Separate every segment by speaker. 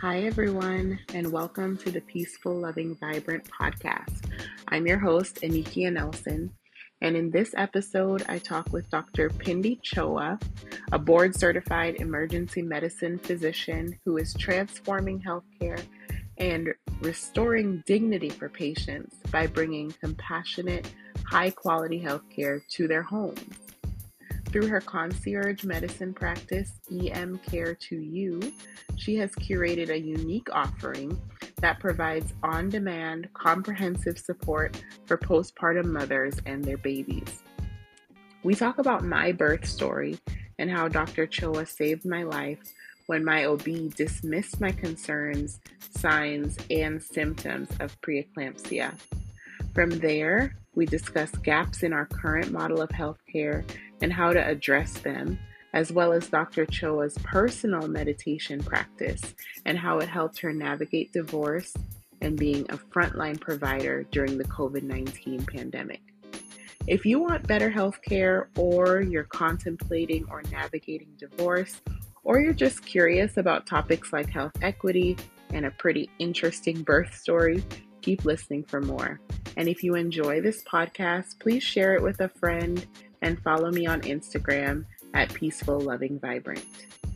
Speaker 1: Hi, everyone, and welcome to the Peaceful, Loving, Vibrant podcast. I'm your host, Anikia Nelson, and in this episode, I talk with Dr. Pindi Choa, a board certified emergency medicine physician who is transforming healthcare and restoring dignity for patients by bringing compassionate, high quality healthcare to their homes. Through her concierge medicine practice, EM Care to You, she has curated a unique offering that provides on demand, comprehensive support for postpartum mothers and their babies. We talk about my birth story and how Dr. Choa saved my life when my OB dismissed my concerns, signs, and symptoms of preeclampsia. From there, we discuss gaps in our current model of healthcare and how to address them, as well as Dr. Choa's personal meditation practice and how it helped her navigate divorce and being a frontline provider during the COVID-19 pandemic. If you want better healthcare, or you're contemplating or navigating divorce, or you're just curious about topics like health equity and a pretty interesting birth story, keep listening for more. And if you enjoy this podcast, please share it with a friend and follow me on Instagram at Peaceful Loving Vibrant.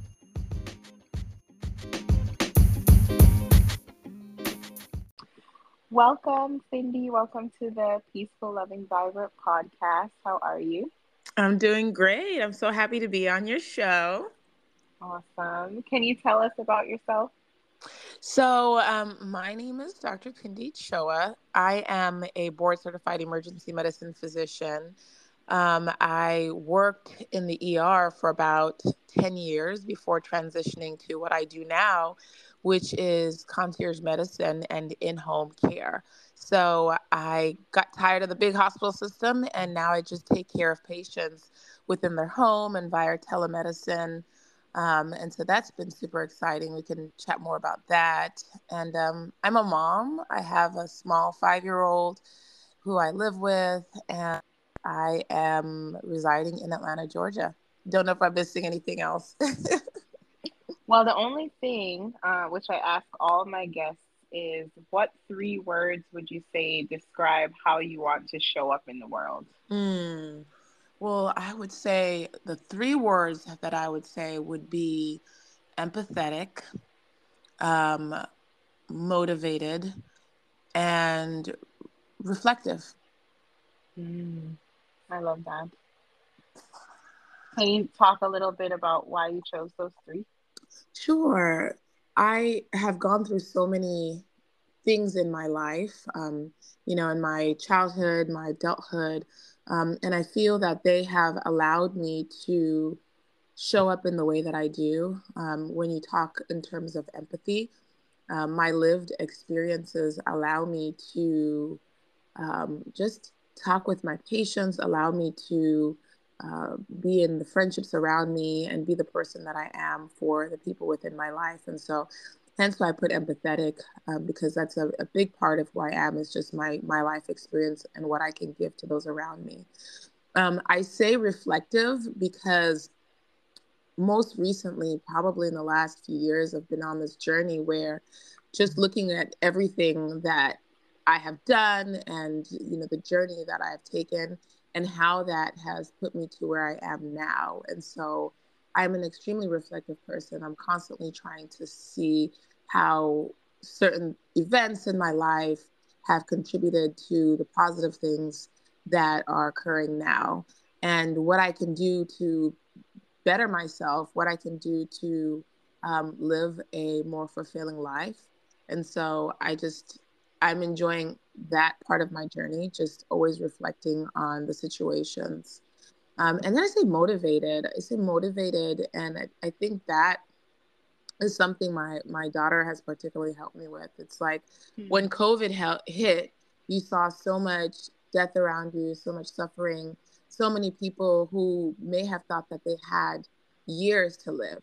Speaker 1: Welcome, Cindy. Welcome to the Peaceful Loving Vibrant podcast. How are you?
Speaker 2: I'm doing great. I'm so happy to be on your show.
Speaker 1: Awesome. Can you tell us about yourself?
Speaker 2: So, my name is Dr. Pindi Choa. I am a board certified emergency medicine physician. I worked in the ER for about 10 years before transitioning to what I do now, which is concierge medicine and in-home care. So I got tired of the big hospital system, and now I just take care of patients within their home and via telemedicine. And so that's been super exciting. We can chat more about that. And I'm a mom. I have a small 5-year-old who I live with, and I am residing in Atlanta, Georgia. Don't know if I'm missing anything else.
Speaker 1: Well, the only thing which I ask all my guests is, what 3 words would you say describe how you want to show up in the world?
Speaker 2: Well, I would say the 3 words that I would say would be empathetic, um, motivated, and reflective.
Speaker 1: I love that. Can you talk a little bit about why you chose those 3?
Speaker 2: Sure. I have gone through so many things in my life, in my childhood, my adulthood, and I feel that they have allowed me to show up in the way that I do. When you talk in terms of empathy, my lived experiences allow me to just talk with my patients, allow me to be in the friendships around me and be the person that I am for the people within my life. And so hence why I put empathetic, because that's a big part of who I am, is just my life experience and what I can give to those around me. I say reflective because most recently, probably in the last few years, I've been on this journey where just looking at everything that I have done and, the journey that I have taken and how that has put me to where I am now. And so I'm an extremely reflective person. I'm constantly trying to see how certain events in my life have contributed to the positive things that are occurring now, and what I can do to better myself, what I can do to live a more fulfilling life. And so I'm enjoying that part of my journey, just always reflecting on the situations. And then I say motivated. I say motivated, and I think that is something my daughter has particularly helped me with. It's like when COVID hit, you saw so much death around you, so much suffering, so many people who may have thought that they had years to live,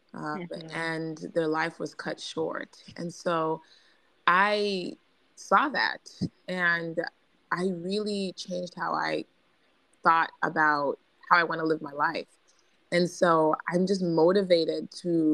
Speaker 2: and their life was cut short. And so I saw that, and I really changed how I thought about how I want to live my life. And so I'm just motivated to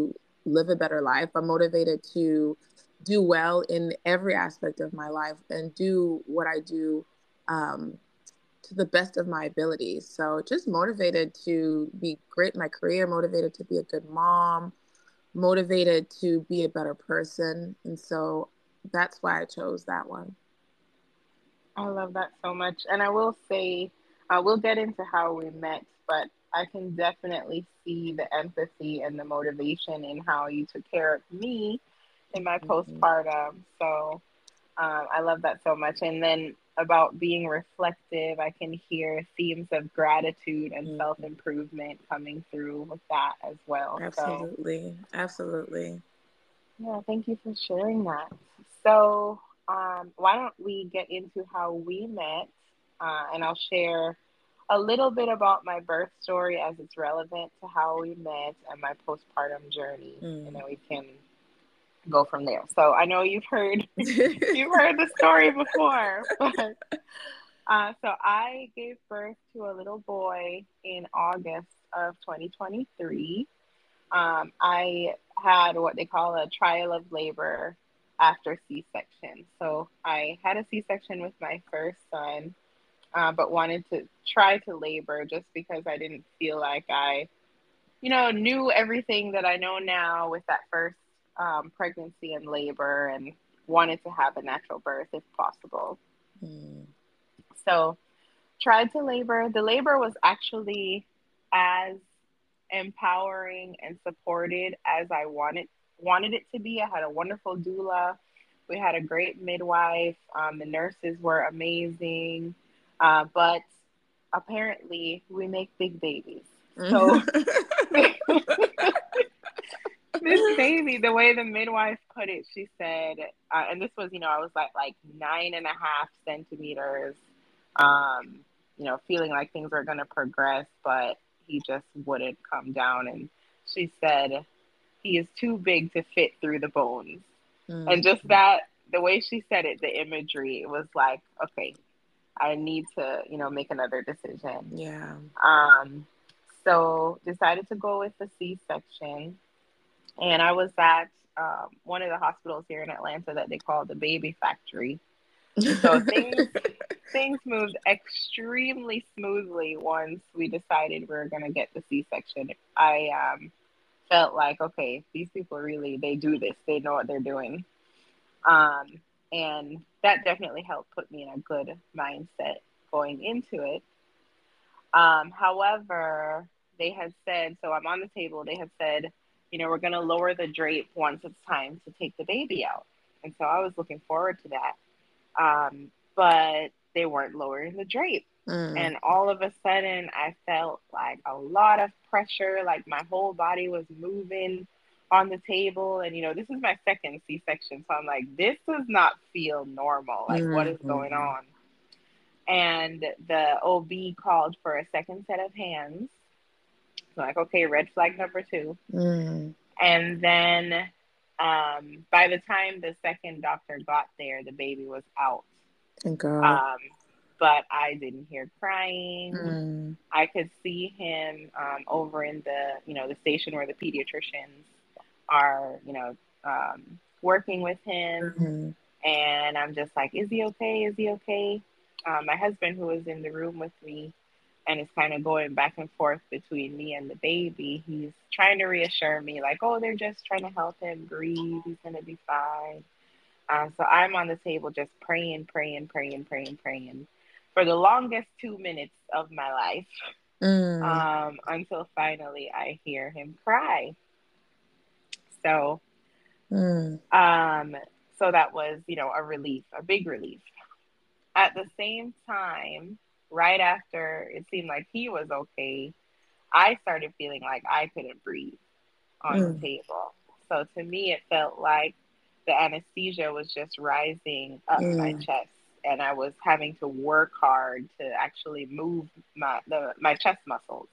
Speaker 2: live a better life. I'm motivated to do well in every aspect of my life and do what I do um, to the best of my abilities. So just motivated to be great in my career, motivated to be a good mom, motivated to be a better person. And so that's why I chose that one.
Speaker 1: I love that so much. And I will say, we'll get into how we met, but I can definitely see the empathy and the motivation in how you took care of me in my
Speaker 2: Mhm.
Speaker 1: postpartum. So I love that so much. And then about being reflective, I can hear themes of gratitude and self
Speaker 2: Mhm.
Speaker 1: improvement coming through with that as well. So,
Speaker 2: Absolutely. Absolutely.
Speaker 1: yeah, thank you for sharing that. So, why don't we get into how we met? And I'll share a little bit about my birth story as it's relevant to how we met and my postpartum journey, and
Speaker 2: Mm.
Speaker 1: then we can go from there. So, I know you've heard you've heard the story before, but so I gave birth to a little boy in August of 2023. I had what they call a trial of labor after C-section. So I had a C-section with my first son, but wanted to try to labor just because I didn't feel like I, knew everything that I know now with that first pregnancy and labor, and wanted to have a natural birth if possible.
Speaker 2: Mm.
Speaker 1: So tried to labor. The labor was actually as empowering and supported as I wanted it to be. I had a wonderful doula. We had a great midwife. The nurses were amazing, but apparently we make big babies. So this baby, the way the midwife put it, she said, and this was, I was like 9.5 centimeters, um, feeling like things were going to progress, but he just wouldn't come down. And she said, he is too big to fit through the bones. And
Speaker 2: Mm.
Speaker 1: just that, the way she said it, the imagery, it was like, okay, I need to, make another decision.
Speaker 2: Yeah.
Speaker 1: Um, so decided to go with the C-section. And I was at one of the hospitals here in Atlanta that they call the baby factory. So things moved extremely smoothly once we decided we were going to get the C-section. I felt like, okay, these people really, they do this. They know what they're doing. Um, and that definitely helped put me in a good mindset going into it. However, they had said, so I'm on the table, they had said, we're going to lower the drape once it's time to take the baby out. And so I was looking forward to that. But they weren't lowering the drape.
Speaker 2: Mm.
Speaker 1: And all of a sudden, I felt like a lot of pressure, like my whole body was moving on the table. And, this is my second C section. So I'm like, this does not feel normal. Like, what is going
Speaker 2: Mm.
Speaker 1: on? And the OB called for a second set of hands. So, like, okay, red flag number two.
Speaker 2: Mm.
Speaker 1: And then by the time the second doctor got there, the baby was out.
Speaker 2: Thank God.
Speaker 1: Um, but I didn't hear crying.
Speaker 2: Mm.
Speaker 1: I could see him over in the station where the pediatricians are, working with him.
Speaker 2: Mhm.
Speaker 1: And I'm just like, is he okay? Is he okay? My husband, who was in the room with me and is kind of going back and forth between me and the baby, he's trying to reassure me, like, oh, they're just trying to help him breathe. He's going to be fine. So I'm on the table just praying, praying, praying, praying, praying for the longest 2 minutes of my life,
Speaker 2: Mm.
Speaker 1: until finally I hear him cry. So,
Speaker 2: Mm.
Speaker 1: um, so that was, a relief, a big relief. At the same time, right after it seemed like he was okay, I started feeling like I couldn't breathe on the
Speaker 2: Mm.
Speaker 1: table. So to me, it felt like the anesthesia was just rising up my
Speaker 2: Mm.
Speaker 1: chest, and I was having to work hard to actually move my chest muscles.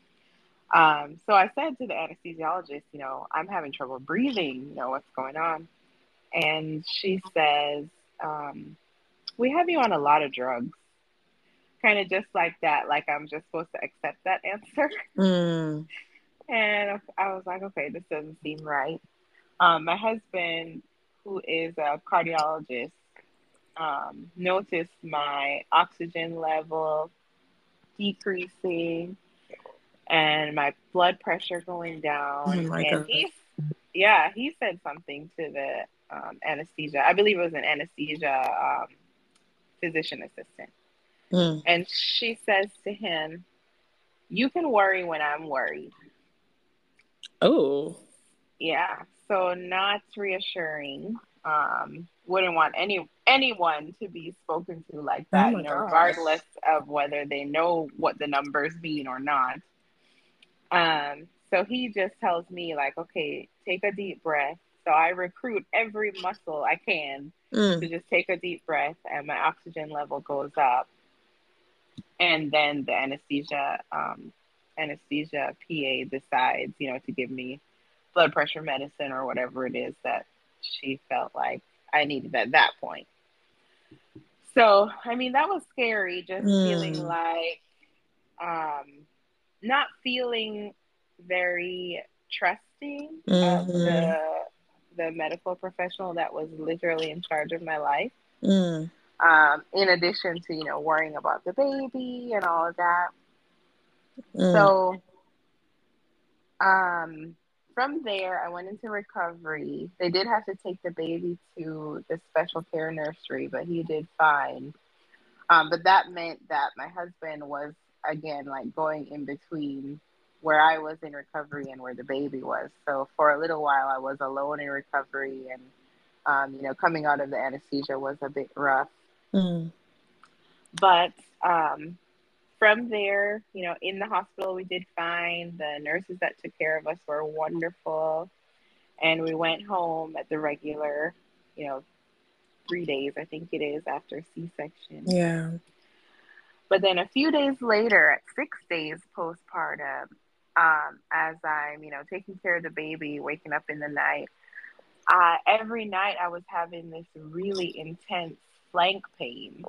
Speaker 1: So I said to the anesthesiologist, I'm having trouble breathing. What's going on? And she says, um, "We have you on a lot of drugs." Kind of just like that, like I'm just supposed to accept that answer.
Speaker 2: Mm.
Speaker 1: And I was like, okay, this doesn't seem right. My husband, who is a cardiologist, noticed my oxygen level decreasing and my blood pressure going
Speaker 2: Oh
Speaker 1: down.
Speaker 2: my
Speaker 1: And
Speaker 2: God.
Speaker 1: he said something to the anesthesia. I believe it was an anesthesia physician assistant.
Speaker 2: Mm.
Speaker 1: And she says to him, "You can worry when I'm worried."
Speaker 2: Oh.
Speaker 1: Yeah. So not reassuring. Wouldn't want anyone to be spoken to like
Speaker 2: Oh
Speaker 1: that,
Speaker 2: my gosh.
Speaker 1: regardless of whether they know what the numbers mean or not. So he just tells me like, okay, take a deep breath. So I recruit every muscle I can to
Speaker 2: Mm.
Speaker 1: just take a deep breath, and my oxygen level goes up. And then the anesthesia PA decides, to give me blood pressure medicine or whatever it is that she felt like I needed at that point. So, I mean, that was scary, just feeling
Speaker 2: Mm.
Speaker 1: like, um, not feeling very trusting of
Speaker 2: Mm-hmm.
Speaker 1: the medical professional that was literally in charge of my life.
Speaker 2: Mm.
Speaker 1: In addition to, worrying about the baby and all of that.
Speaker 2: Mm.
Speaker 1: So, um, from there, I went into recovery. They did have to take the baby to the special care nursery, but he did fine. But that meant that my husband was, again, like going in between where I was in recovery and where the baby was. So for a little while, I was alone in recovery, and coming out of the anesthesia was a bit rough.
Speaker 2: Mm.
Speaker 1: But from there, in the hospital, we did fine. The nurses that took care of us were wonderful, and we went home at the regular, you know, 3 days, I think it is, after C-section.
Speaker 2: Yeah.
Speaker 1: But then a few days later, at 6 days postpartum, as I'm, taking care of the baby, waking up in the night, every night I was having this really intense flank pain,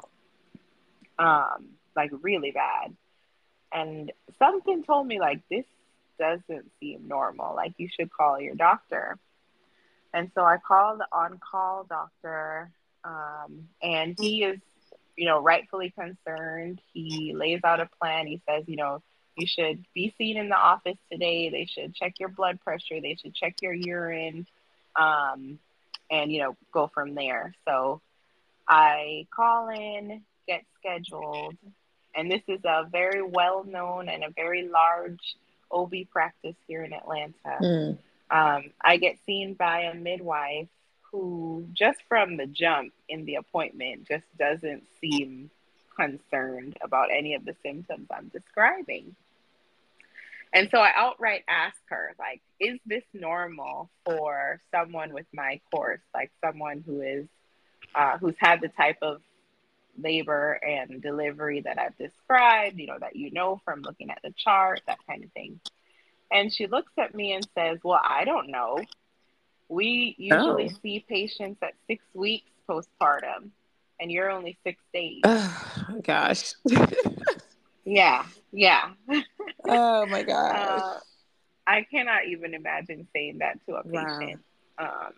Speaker 1: like really bad. And something told me, like, this doesn't seem normal. Like, you should call your doctor. And so I called the on-call doctor, and he is, rightfully concerned. He lays out a plan. He says, you should be seen in the office today. They should check your blood pressure. They should check your urine, um, and, go from there. So I call in, get scheduled, and this is a very well-known and a very large OB practice here in Atlanta.
Speaker 2: Mm.
Speaker 1: I get seen by a midwife who, just from the jump in the appointment, just doesn't seem concerned about any of the symptoms I'm describing. And so I outright ask her, like, is this normal for someone with my course, like someone who's had the type of labor and delivery that I've described, that from looking at the chart, that kind of thing. And she looks at me and says, well, I don't know. We usually
Speaker 2: Oh.
Speaker 1: see patients at 6 weeks postpartum, and you're only 6 days.
Speaker 2: Oh gosh.
Speaker 1: Yeah, yeah.
Speaker 2: Oh my gosh.
Speaker 1: uh, I cannot even imagine saying that to a
Speaker 2: Wow.
Speaker 1: patient. Um,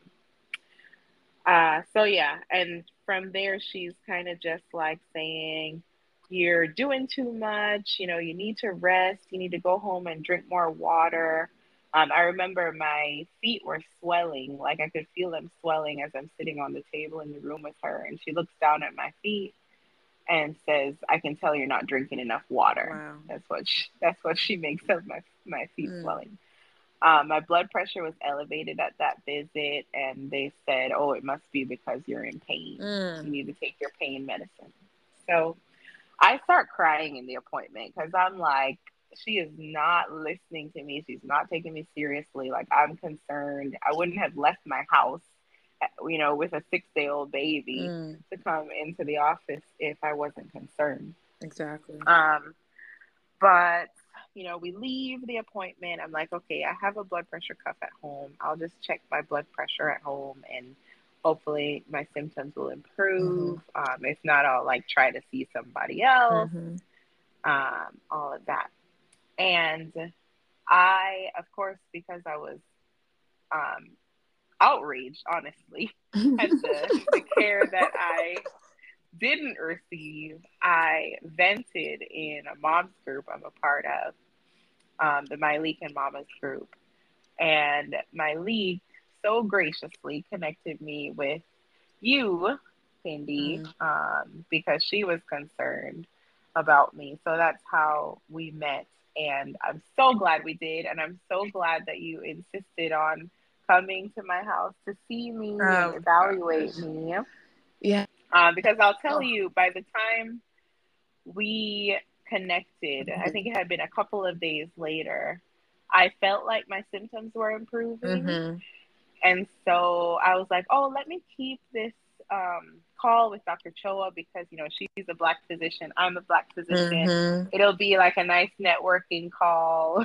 Speaker 1: so yeah, and from there, she's kind of just like saying, "You're doing too much. You need to rest. You need to go home and drink more water." I remember my feet were swelling, like I could feel them swelling as I'm sitting on the table in the room with her, and she looks down at my feet and says, "I can tell you're not drinking enough water."
Speaker 2: Wow.
Speaker 1: That's what she makes of my feet
Speaker 2: Mm.
Speaker 1: swelling. My blood pressure was elevated at that visit, and they said, "Oh, it must be because you're in pain. You
Speaker 2: Mm.
Speaker 1: need to take your pain medicine." So I start crying in the appointment because I'm like, she is not listening to me. She's not taking me seriously. Like, I'm concerned. I wouldn't have left my house, with a 6-day-old baby
Speaker 2: Mm.
Speaker 1: to come into the office if I wasn't concerned.
Speaker 2: Exactly.
Speaker 1: Um, but, we leave the appointment. I'm like, okay, I have a blood pressure cuff at home. I'll just check my blood pressure at home, and hopefully my symptoms will
Speaker 2: Mm-hmm.
Speaker 1: improve. If not, I'll like try to see somebody else,
Speaker 2: Mm-hmm.
Speaker 1: all of that. And of course, because I was um, outraged, honestly, at the care that I didn't receive, I vented in a mom's group I'm a part of, the My Leak and Mamas group. And My Leak so graciously connected me with you, Cindy,
Speaker 2: Mm.
Speaker 1: because she was concerned about me. So that's how we met. And I'm so glad we did. And I'm so glad that you insisted on coming to my house to see me and
Speaker 2: Oh
Speaker 1: evaluate
Speaker 2: gosh.
Speaker 1: me.
Speaker 2: Yeah.
Speaker 1: Because I'll tell
Speaker 2: Oh.
Speaker 1: you, by the time we connected, I think it had been a couple of days later, I felt like my symptoms were improving.
Speaker 2: Mm-hmm.
Speaker 1: And so I was like, oh, let me keep this call with Dr. Choa because, she's a Black physician. I'm a Black physician.
Speaker 2: Mm-hmm.
Speaker 1: It'll be like a nice networking call.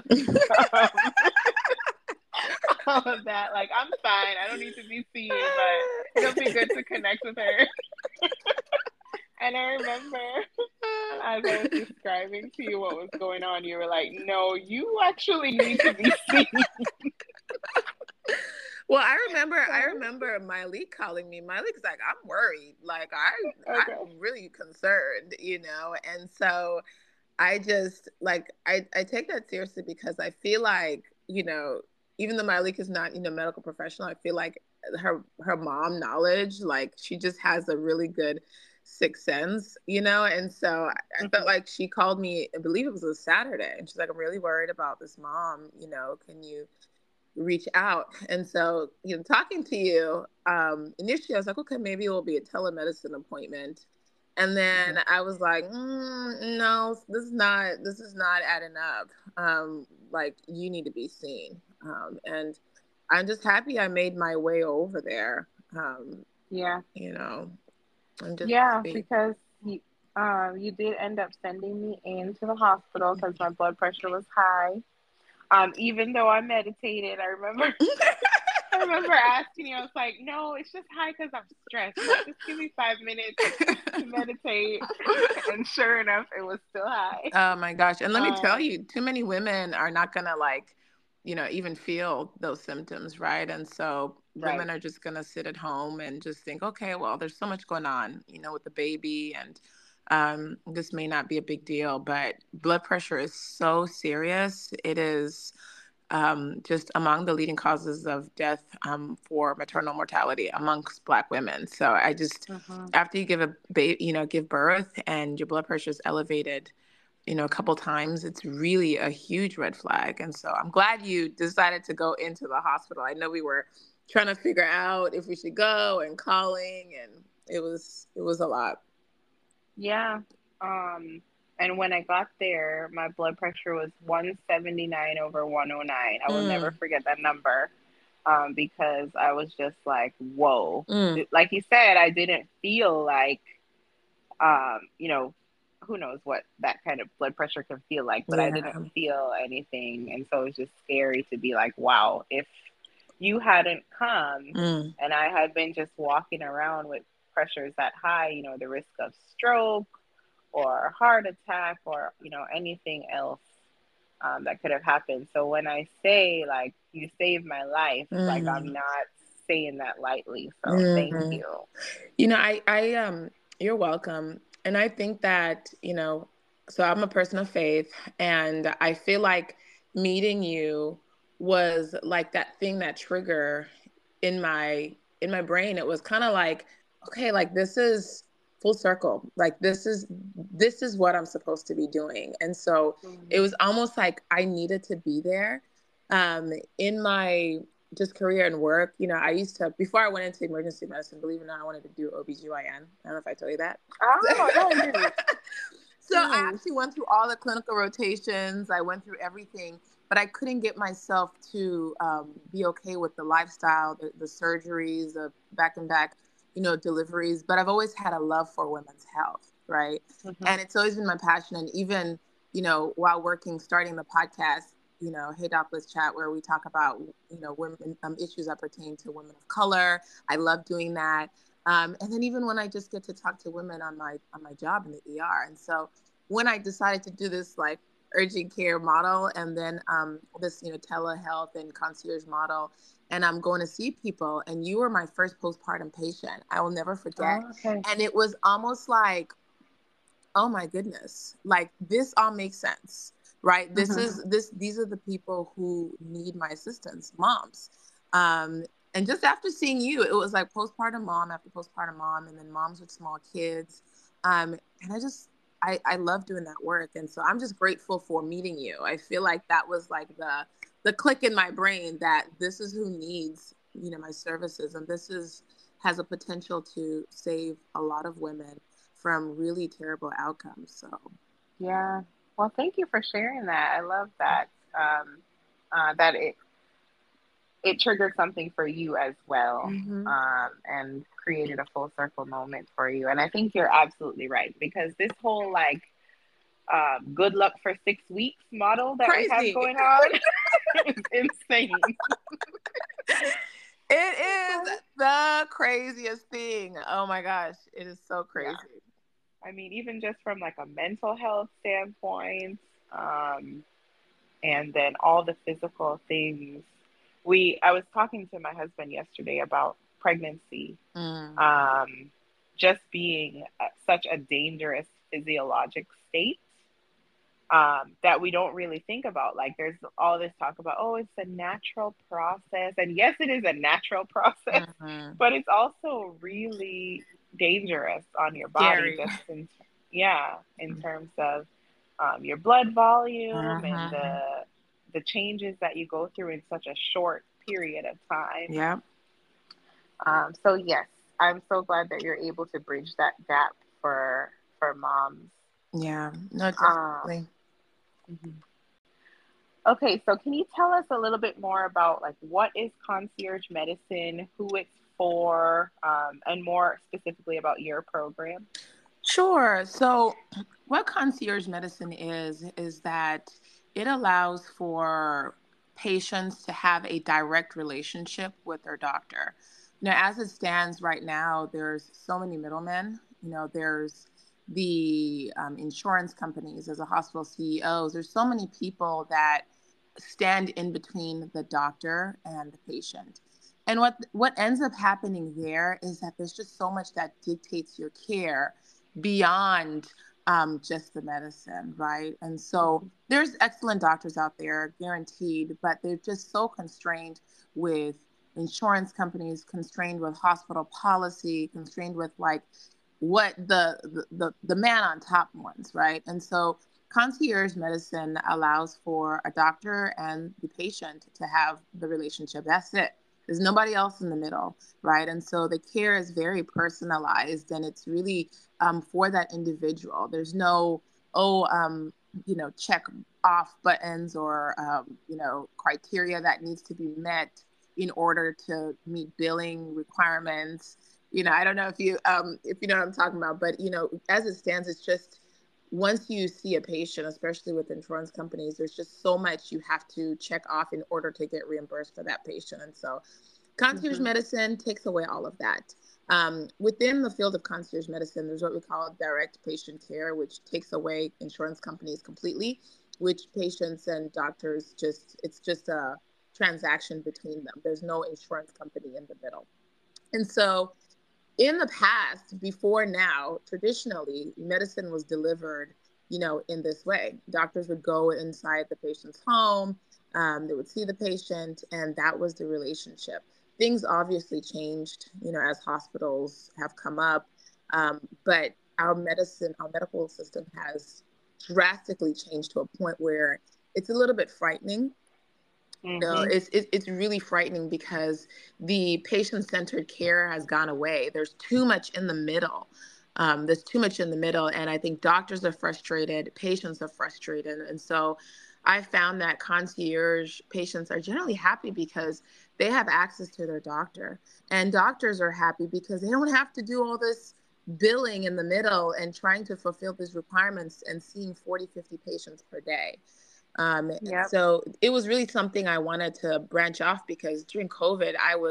Speaker 1: All of that. Like, I'm fine. I don't need to be seen, but it'll be good to connect with her. And I remember as I was describing to you what was going on, you were like, no, you actually need to be seen.
Speaker 2: Well, I remember Myleik calling me. Myleik's like, I'm worried. Like
Speaker 1: Okay.
Speaker 2: I'm really concerned, And so I just like I take that seriously because I feel like, even though Myleik is not, medical professional, I feel like her mom knowledge, like she just has a really good sixth sense, and so I felt
Speaker 1: Mm-hmm.
Speaker 2: like she called me, I believe it was a Saturday, and she's like, I'm really worried about this mom, can you reach out? And so, talking to you, initially I was like, okay, maybe it will be a telemedicine appointment. And then I was like, no, this is not adding up. Like, you need to be seen. And I'm just happy I made my way over there.
Speaker 1: Yeah.
Speaker 2: You know, I'm just
Speaker 1: Yeah,
Speaker 2: happy.
Speaker 1: because you did end up sending me into the hospital because my blood pressure was high. Even though I meditated, I remember asking you. I was like, "No, it's just high because I'm stressed. Like, just give me 5 minutes to meditate." And sure enough, it was still high.
Speaker 2: Oh my gosh. And let me tell
Speaker 1: Um,
Speaker 2: you, too many women are not going to like, even feel those symptoms, right? And so
Speaker 1: right.
Speaker 2: women are just going to sit at home and just think, okay, well, there's so much going on, with the baby, and this may not be a big deal, but blood pressure is so serious. It is just among the leading causes of death for maternal mortality amongst Black women. So I just,
Speaker 1: Mm-hmm.
Speaker 2: after you give a baby, give birth and your blood pressure is elevated, a couple times, it's really a huge red flag. And so I'm glad you decided to go into the hospital. I know we were trying to figure out if we should go and calling, and it was a lot.
Speaker 1: Yeah. Um, and when I got there, my blood pressure was 179 over 109. I will never
Speaker 2: Mm,
Speaker 1: forget that number. Because I was just like, whoa.
Speaker 2: mm,
Speaker 1: Like you said, I didn't feel like, um, you know, who knows what that kind of blood pressure can feel like, but I didn't
Speaker 2: yeah.
Speaker 1: feel anything. And so it was just scary to be like, wow, if you hadn't come
Speaker 2: Mm,
Speaker 1: and I had been just walking around with pressures that high, the risk of stroke or heart attack or, anything else that could have happened. So when I say like you saved my life, like
Speaker 2: mm,
Speaker 1: I'm not saying that lightly. So thank
Speaker 2: mm.
Speaker 1: you.
Speaker 2: You're welcome. And I think that, so I'm a person of faith, and I feel like meeting you was like that thing, that trigger in my brain. It was kind of like, okay, like this is full circle. Like this is what I'm supposed to be doing. And so it
Speaker 1: Mm-hmm.
Speaker 2: was almost like I needed to be there. In my just career and work, I used to, before I went into emergency medicine, believe it or not, I wanted to do OBGYN. I don't know if I told you that.
Speaker 1: Oh, no, I didn't.
Speaker 2: So I
Speaker 1: Nice.
Speaker 2: actually went through all the clinical rotations. I went through everything, but I couldn't get myself to be okay with the lifestyle, the surgeries, the back and back, deliveries. But I've always had a love for women's health, right?
Speaker 1: Mm-hmm.
Speaker 2: And it's always been my passion. And even, while working, starting the podcast, Hey Doc, Let's Chat, where we talk about, women, issues that pertain to women of color. I love doing that. And then even when I just get to talk to women on my job in the ER. And so when I decided to do this, like, urgent care model, and then this, telehealth and concierge model. And I'm going to see people. And you were my first postpartum patient. I will never forget.
Speaker 1: Oh, okay.
Speaker 2: And it was almost like, oh my goodness, like this all makes sense, right? These are the people who need my assistance, moms. And just after seeing you, it was like postpartum mom after postpartum mom, and then moms with small kids. And I love doing that work. And so I'm just grateful for meeting you. I feel like that was like the click in my brain that this is who needs, my services. And has a potential to save a lot of women from really terrible outcomes. So,
Speaker 1: Yeah. Well, thank you for sharing that. I love that. That it triggered something for you as well,
Speaker 2: hmm
Speaker 1: and created a full circle moment for you. And I think you're absolutely right, because this whole like good luck for 6 weeks model that we have
Speaker 2: crazy.
Speaker 1: going on is insane.
Speaker 2: It is the craziest thing. Oh my gosh, it is so
Speaker 1: Yeah.
Speaker 2: crazy.
Speaker 1: I mean, even just from like a mental health standpoint, um, and then all the physical things. I was talking to my husband yesterday about pregnancy,
Speaker 2: Mm.
Speaker 1: um, just being such a dangerous physiologic state, that we don't really think about. Like, there's all this talk about, oh, it's a natural process. And yes, it is a natural process,
Speaker 2: hmm
Speaker 1: but it's also really dangerous on your body,
Speaker 2: Scary.
Speaker 1: just in terms of your blood volume and
Speaker 2: hmm
Speaker 1: the changes that you go through in such a short period of time.
Speaker 2: Yep.
Speaker 1: So yes, I'm so glad that you're able to bridge that gap for moms.
Speaker 2: Yeah. No,
Speaker 1: Um,
Speaker 2: definitely.
Speaker 1: mhm. Okay, so can you tell us a little bit more about like what is concierge medicine, who it's for, and more specifically about your program?
Speaker 2: Sure. So, what concierge medicine is that it allows for patients to have a direct relationship with their doctor. As it stands right now, there's so many middlemen. There's the insurance companies, there's the hospital CEOs, there's so many people that stand in between the doctor and the patient. And what ends up happening there is that there's just so much that dictates your care beyond just the medicine, right? And so there's excellent doctors out there, guaranteed, but they're just so constrained with insurance companies, constrained with hospital policy, constrained with like what the man on top wants, right? And so concierge medicine allows for a doctor and the patient to have the relationship. That's it. There's nobody else in the middle, right? And so the care is very personalized, and it's really for that individual. There's no, oh, check off buttons or, criteria that needs to be met in order to meet billing requirements. I don't know if you know what I'm talking about, but as it stands, it's just once you see a patient, especially with insurance companies, there's just so much you have to check off in order to get reimbursed for that patient. And so concierge
Speaker 1: Mm-hmm.
Speaker 2: medicine takes away all of that. Within the field of concierge medicine, there's what we call direct patient care, which takes away insurance companies completely, which patients and doctors it's just a transaction between them. There's no insurance company in the middle. And so in the past, before now, traditionally, medicine was delivered, in this way. Doctors would go inside the patient's home, they would see the patient, and that was the relationship. Things obviously changed, as hospitals have come up, but our medical system has drastically changed to a point where it's a little bit frightening.
Speaker 1: Mm-hmm.
Speaker 2: It's really frightening because the patient-centered care has gone away. There's too much in the middle. There's too much in the middle, and I think doctors are frustrated, patients are frustrated, and so I found that concierge patients are generally happy because they have access to their doctor, and doctors are happy because they don't have to do all this billing in the middle and trying to fulfill these requirements and seeing 40, 50 patients per day. And
Speaker 1: Yep.
Speaker 2: so it was really something I wanted to branch off because during COVID,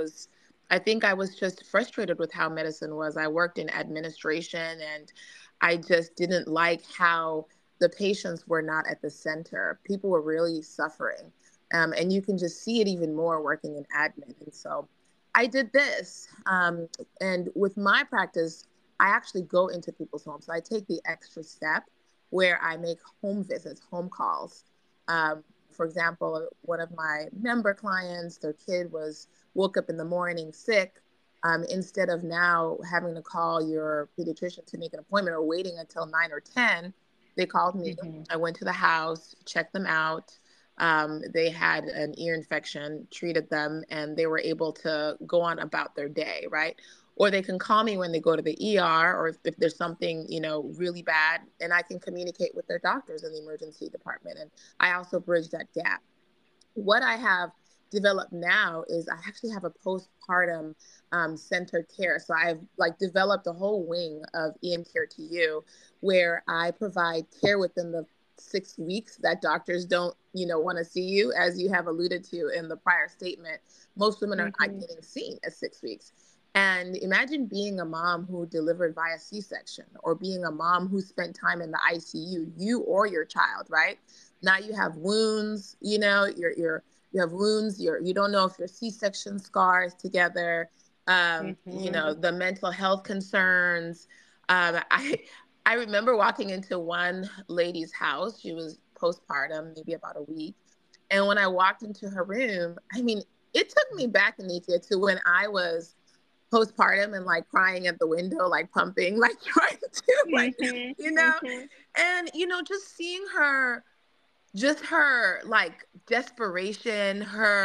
Speaker 2: I think I was just frustrated with how medicine was. I worked in administration and I just didn't like how the patients were not at the center. People were really suffering. And you can just see it even more working in admin. And so I did this. And with my practice, I actually go into people's homes. So I take the extra step where I make home visits, home calls. For example, one of my member clients, their kid woke up in the morning sick. Instead of now having to call your pediatrician to make an appointment or waiting until 9 or 10, they called me.
Speaker 1: Mm-hmm.
Speaker 2: I went to the house, checked them out. They had an ear infection, treated them, and they were able to go on about their day, right? Or they can call me when they go to the ER, or if there's something, really bad, and I can communicate with their doctors in the emergency department. And I also bridge that gap. What I have developed now is I actually have a postpartum centered care. So I've like developed a whole wing of EM Care to You, where I provide care within the 6 weeks that doctors don't, want to see you, as you have alluded to in the prior statement. Most women are not getting seen at 6 weeks. And imagine being a mom who delivered via C-section, or being a mom who spent time in the ICU, you or your child, right? Now you have wounds, you have wounds, you don't know if your C-section scars together, the mental health concerns. I remember walking into one lady's house. She was postpartum, maybe about a week. And when I walked into her room, I mean, it took me back, Anithia, to when I was postpartum and like crying at the window, like pumping, like trying to and just seeing her, just her like desperation,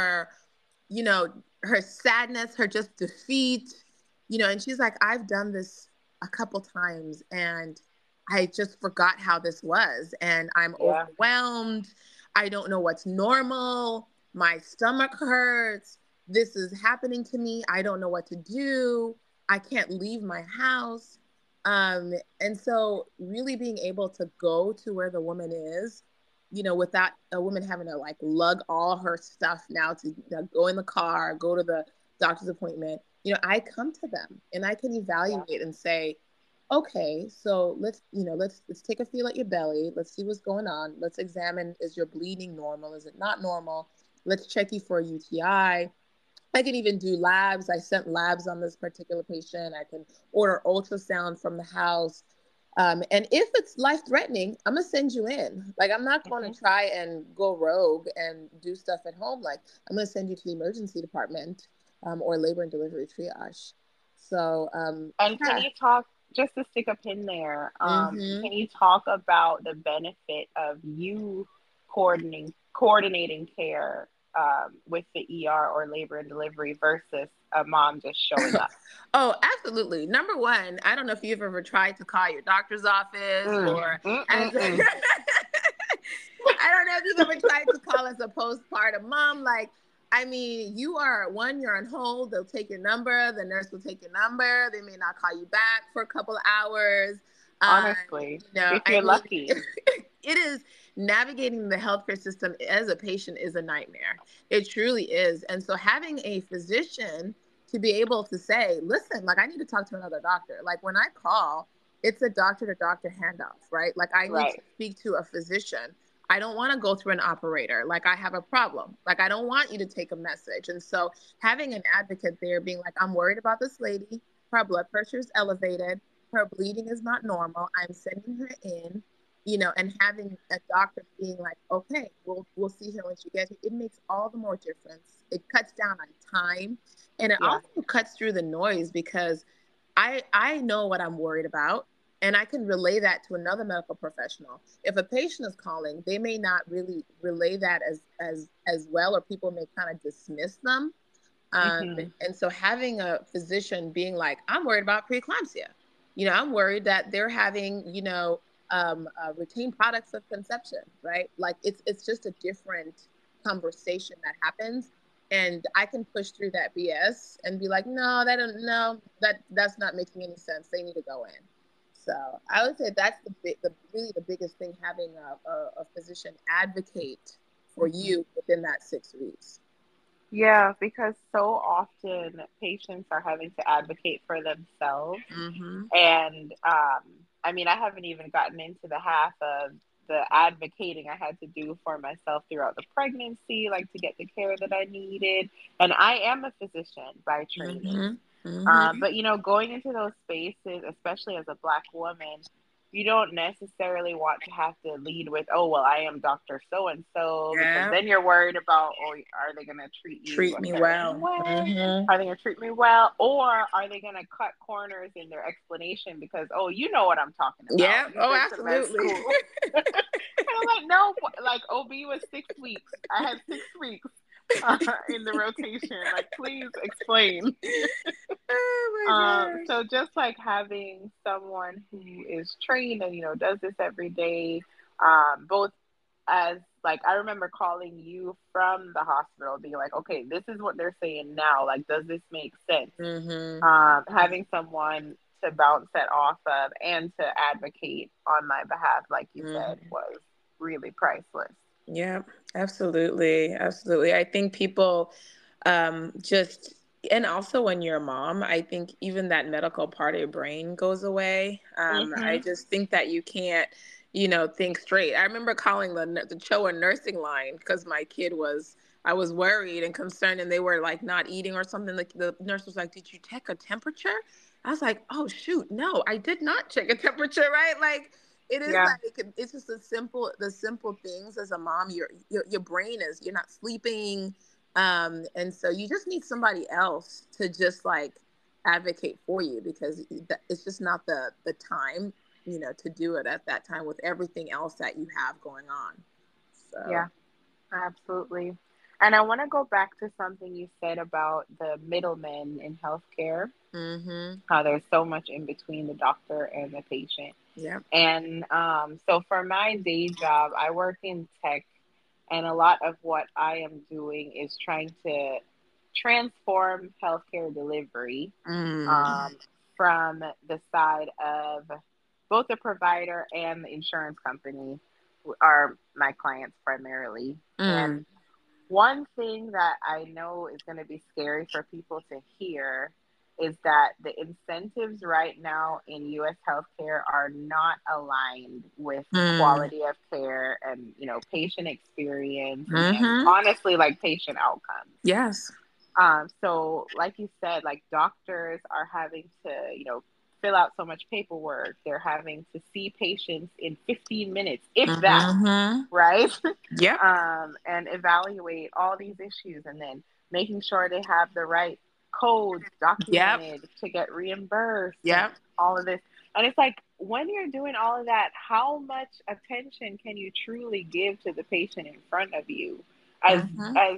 Speaker 2: her sadness, her just defeat, and she's like, I've done this a couple times and I just forgot how this was, and I'm overwhelmed. I don't know what's normal. My stomach hurts. This is happening to me. I don't know what to do. I can't leave my house. And so really being able to go to where the woman is, without a woman having to like lug all her stuff now to go in the car, go to the doctor's appointment. I come to them and I can evaluate and say, okay, so let's take a feel at your belly. Let's see what's going on. Let's examine, is your bleeding normal? Is it not normal? Let's check you for a UTI. I can even do labs. I sent labs on this particular patient. I can order ultrasound from the house. And if it's life-threatening, I'm going to send you in. Like, I'm not going to try and go rogue and do stuff at home. Like, I'm going to send you to the emergency department or labor and delivery triage. So,
Speaker 1: and can you talk, just to stick a pin there, can you talk about the benefit of you coordinating care with the ER or labor and delivery versus a mom just showing up?
Speaker 2: Oh, absolutely. Number one, I don't know if you've ever tried to call your doctor's office or I don't know if you've ever tried to call as a postpartum mom. Like, I mean, you're on hold. They'll take your number. The nurse will take your number. They may not call you back for a couple of hours.
Speaker 1: Honestly, if you're lucky.
Speaker 2: It is, navigating the healthcare system as a patient is a nightmare. It truly is. And so having a physician to be able to say, listen, like, I need to talk to another doctor. Like, when I call, it's a doctor to doctor handoff, right? Like, I need to speak to a physician. I don't want to go through an operator. Like, I have a problem. Like, I don't want you to take a message. And so having an advocate there being like, I'm worried about this lady. Her blood pressure is elevated. Her bleeding is not normal. I'm sending her in, and having a doctor being like, okay, we'll see her when she gets here. It makes all the more difference. It cuts down on time, and it also cuts through the noise, because I know what I'm worried about, and I can relay that to another medical professional. If a patient is calling, they may not really relay that as well, or people may kind of dismiss them. And so having a physician being like, I'm worried about preeclampsia. I'm worried that they're having, retained products of conception, right? Like, it's just a different conversation that happens. And I can push through that BS and be like, no, that's not making any sense. They need to go in. So I would say that's really the biggest thing, having a physician advocate for you within that 6 weeks.
Speaker 1: Yeah, because so often patients are having to advocate for themselves. And I mean, I haven't even gotten into the half of the advocating I had to do for myself throughout the pregnancy, like to get the care that I needed. And I am a physician by training.
Speaker 2: Mm-hmm. Mm-hmm.
Speaker 1: But, going into those spaces, especially as a Black woman, you don't necessarily want to have to lead with, oh, well, I am Dr. So and so, because
Speaker 2: Yeah.
Speaker 1: then you're worried about, oh, are they going to treat you
Speaker 2: Treat
Speaker 1: a
Speaker 2: me
Speaker 1: certain
Speaker 2: well.
Speaker 1: way?
Speaker 2: Mm-hmm.
Speaker 1: Are they going to treat me well? Or are they going to cut corners in their explanation because, oh, you know what I'm talking about.
Speaker 2: Yeah.
Speaker 1: You've
Speaker 2: Oh,
Speaker 1: been to med
Speaker 2: absolutely.
Speaker 1: school. And I'm like, no, like OB was 6 weeks. I had 6 weeks in the rotation. Like, please explain.
Speaker 2: Oh my gosh.
Speaker 1: So just like having someone who is trained and does this every day, both as like I remember calling you from the hospital, being like, okay, this is what they're saying now. Like, does this make sense?
Speaker 2: Mm-hmm.
Speaker 1: Having someone to bounce that off of and to advocate on my behalf, like you said,
Speaker 2: Mm-hmm.
Speaker 1: was really priceless.
Speaker 2: Yeah, absolutely. Absolutely. I think people just, and also when you're a mom, I think even that medical part of your brain goes away. I
Speaker 1: Mm-hmm.
Speaker 2: just think that you can't, think straight. I remember calling the CHOA nursing line because my kid I was worried and concerned and they were like not eating or something. Like the nurse was like, "Did you take a temperature?" I was like, "Oh shoot, no, I did not check a temperature," right? Like, it is
Speaker 1: Yeah.
Speaker 2: like it's just the simple things as a mom. Your brain is you're not sleeping, and so you just need somebody else to just like advocate for you because it's just not the time to do it at that time with everything else that you have going on. So.
Speaker 1: Yeah. Absolutely. And I want to go back to something you said about the middlemen in healthcare,
Speaker 2: Mm-hmm.
Speaker 1: how there's so much in between the doctor and the patient.
Speaker 2: Yeah.
Speaker 1: And so for my day job, I work in tech, and a lot of what I am doing is trying to transform healthcare delivery
Speaker 2: Mm.
Speaker 1: um, from the side of both the provider and the insurance company are my clients primarily.
Speaker 2: Mm.
Speaker 1: And one thing that I know is going to be scary for people to hear is that the incentives right now in US healthcare are not aligned with
Speaker 2: Mm.
Speaker 1: quality of care and, patient experience and
Speaker 2: Mm-hmm.
Speaker 1: honestly, like patient outcomes.
Speaker 2: Yes.
Speaker 1: So like you said, like doctors are having to, fill out so much paperwork. They're having to see patients in 15 minutes, if that,
Speaker 2: Mm-hmm.
Speaker 1: right?
Speaker 2: Yep.
Speaker 1: And evaluate all these issues and then making sure they have the right codes
Speaker 2: Yep.
Speaker 1: documented to get reimbursed and
Speaker 2: Yep.
Speaker 1: all of this. And it's like when you're doing all of that, how much attention can you truly give to the patient in front of you? As
Speaker 2: Mm-hmm.
Speaker 1: as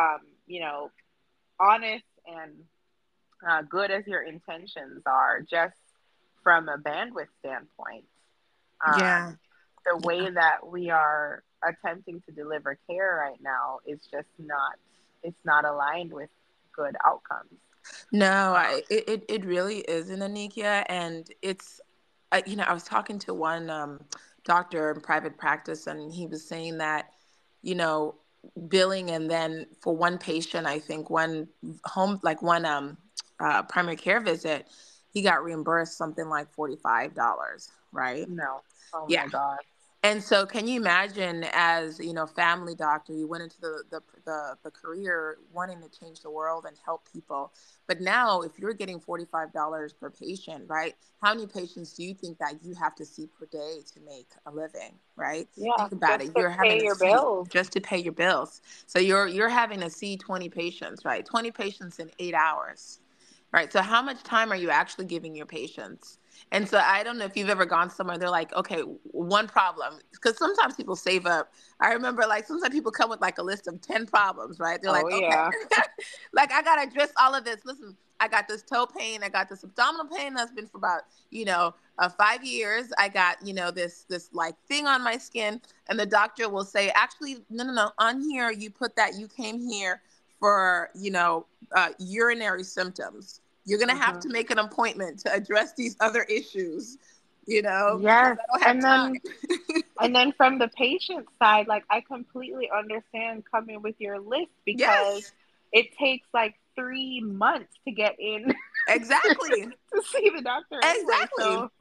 Speaker 1: honest and good as your intentions are, just from a bandwidth standpoint, um,
Speaker 2: Yeah.
Speaker 1: the way that we are attempting to deliver care right now is just not it's not aligned with good outcomes.
Speaker 2: No,
Speaker 1: Um,
Speaker 2: it really isn't, Anikia, and it's I was talking to one doctor in private practice, and he was saying that you know billing, and then for one patient, I think one primary care visit, he got reimbursed something like $45, right?
Speaker 1: no, oh
Speaker 2: Yeah.
Speaker 1: my god,
Speaker 2: And so, can you imagine, as family doctor, you went into the career wanting to change the world and help people, but now if you're getting $45 per patient, right? How many patients do you think that you have to see per day to make a living, right?
Speaker 1: yeah,
Speaker 2: Think about
Speaker 1: just
Speaker 2: it.
Speaker 1: to
Speaker 2: You're having
Speaker 1: pay
Speaker 2: to
Speaker 1: your
Speaker 2: see
Speaker 1: bills.
Speaker 2: just to pay your bills. So you're having to see 20 patients, right? 20 patients in 8 hours. Right. So how much time are you actually giving your patients? And so I don't know if you've ever gone somewhere, they're like, okay, one problem. Because sometimes people save up. I remember like sometimes people come with like a list of 10 problems, right? They're
Speaker 1: Oh
Speaker 2: like, okay,
Speaker 1: yeah,
Speaker 2: like I got to address all of this. Listen, I got this toe pain. I got this abdominal pain that's been for about, 5 years. I got, this like thing on my skin. And the doctor will say, actually, no. On here, you put that you came here for, urinary symptoms. You're going to have
Speaker 1: hmm
Speaker 2: to make an appointment to address these other issues, because
Speaker 1: yes,
Speaker 2: I don't have
Speaker 1: and then
Speaker 2: time.
Speaker 1: and then from the patient side, like I completely understand coming with your list because
Speaker 2: Yes,
Speaker 1: it takes like 3 months to get in
Speaker 2: exactly.
Speaker 1: to see the doctor anyway.
Speaker 2: Exactly.
Speaker 1: So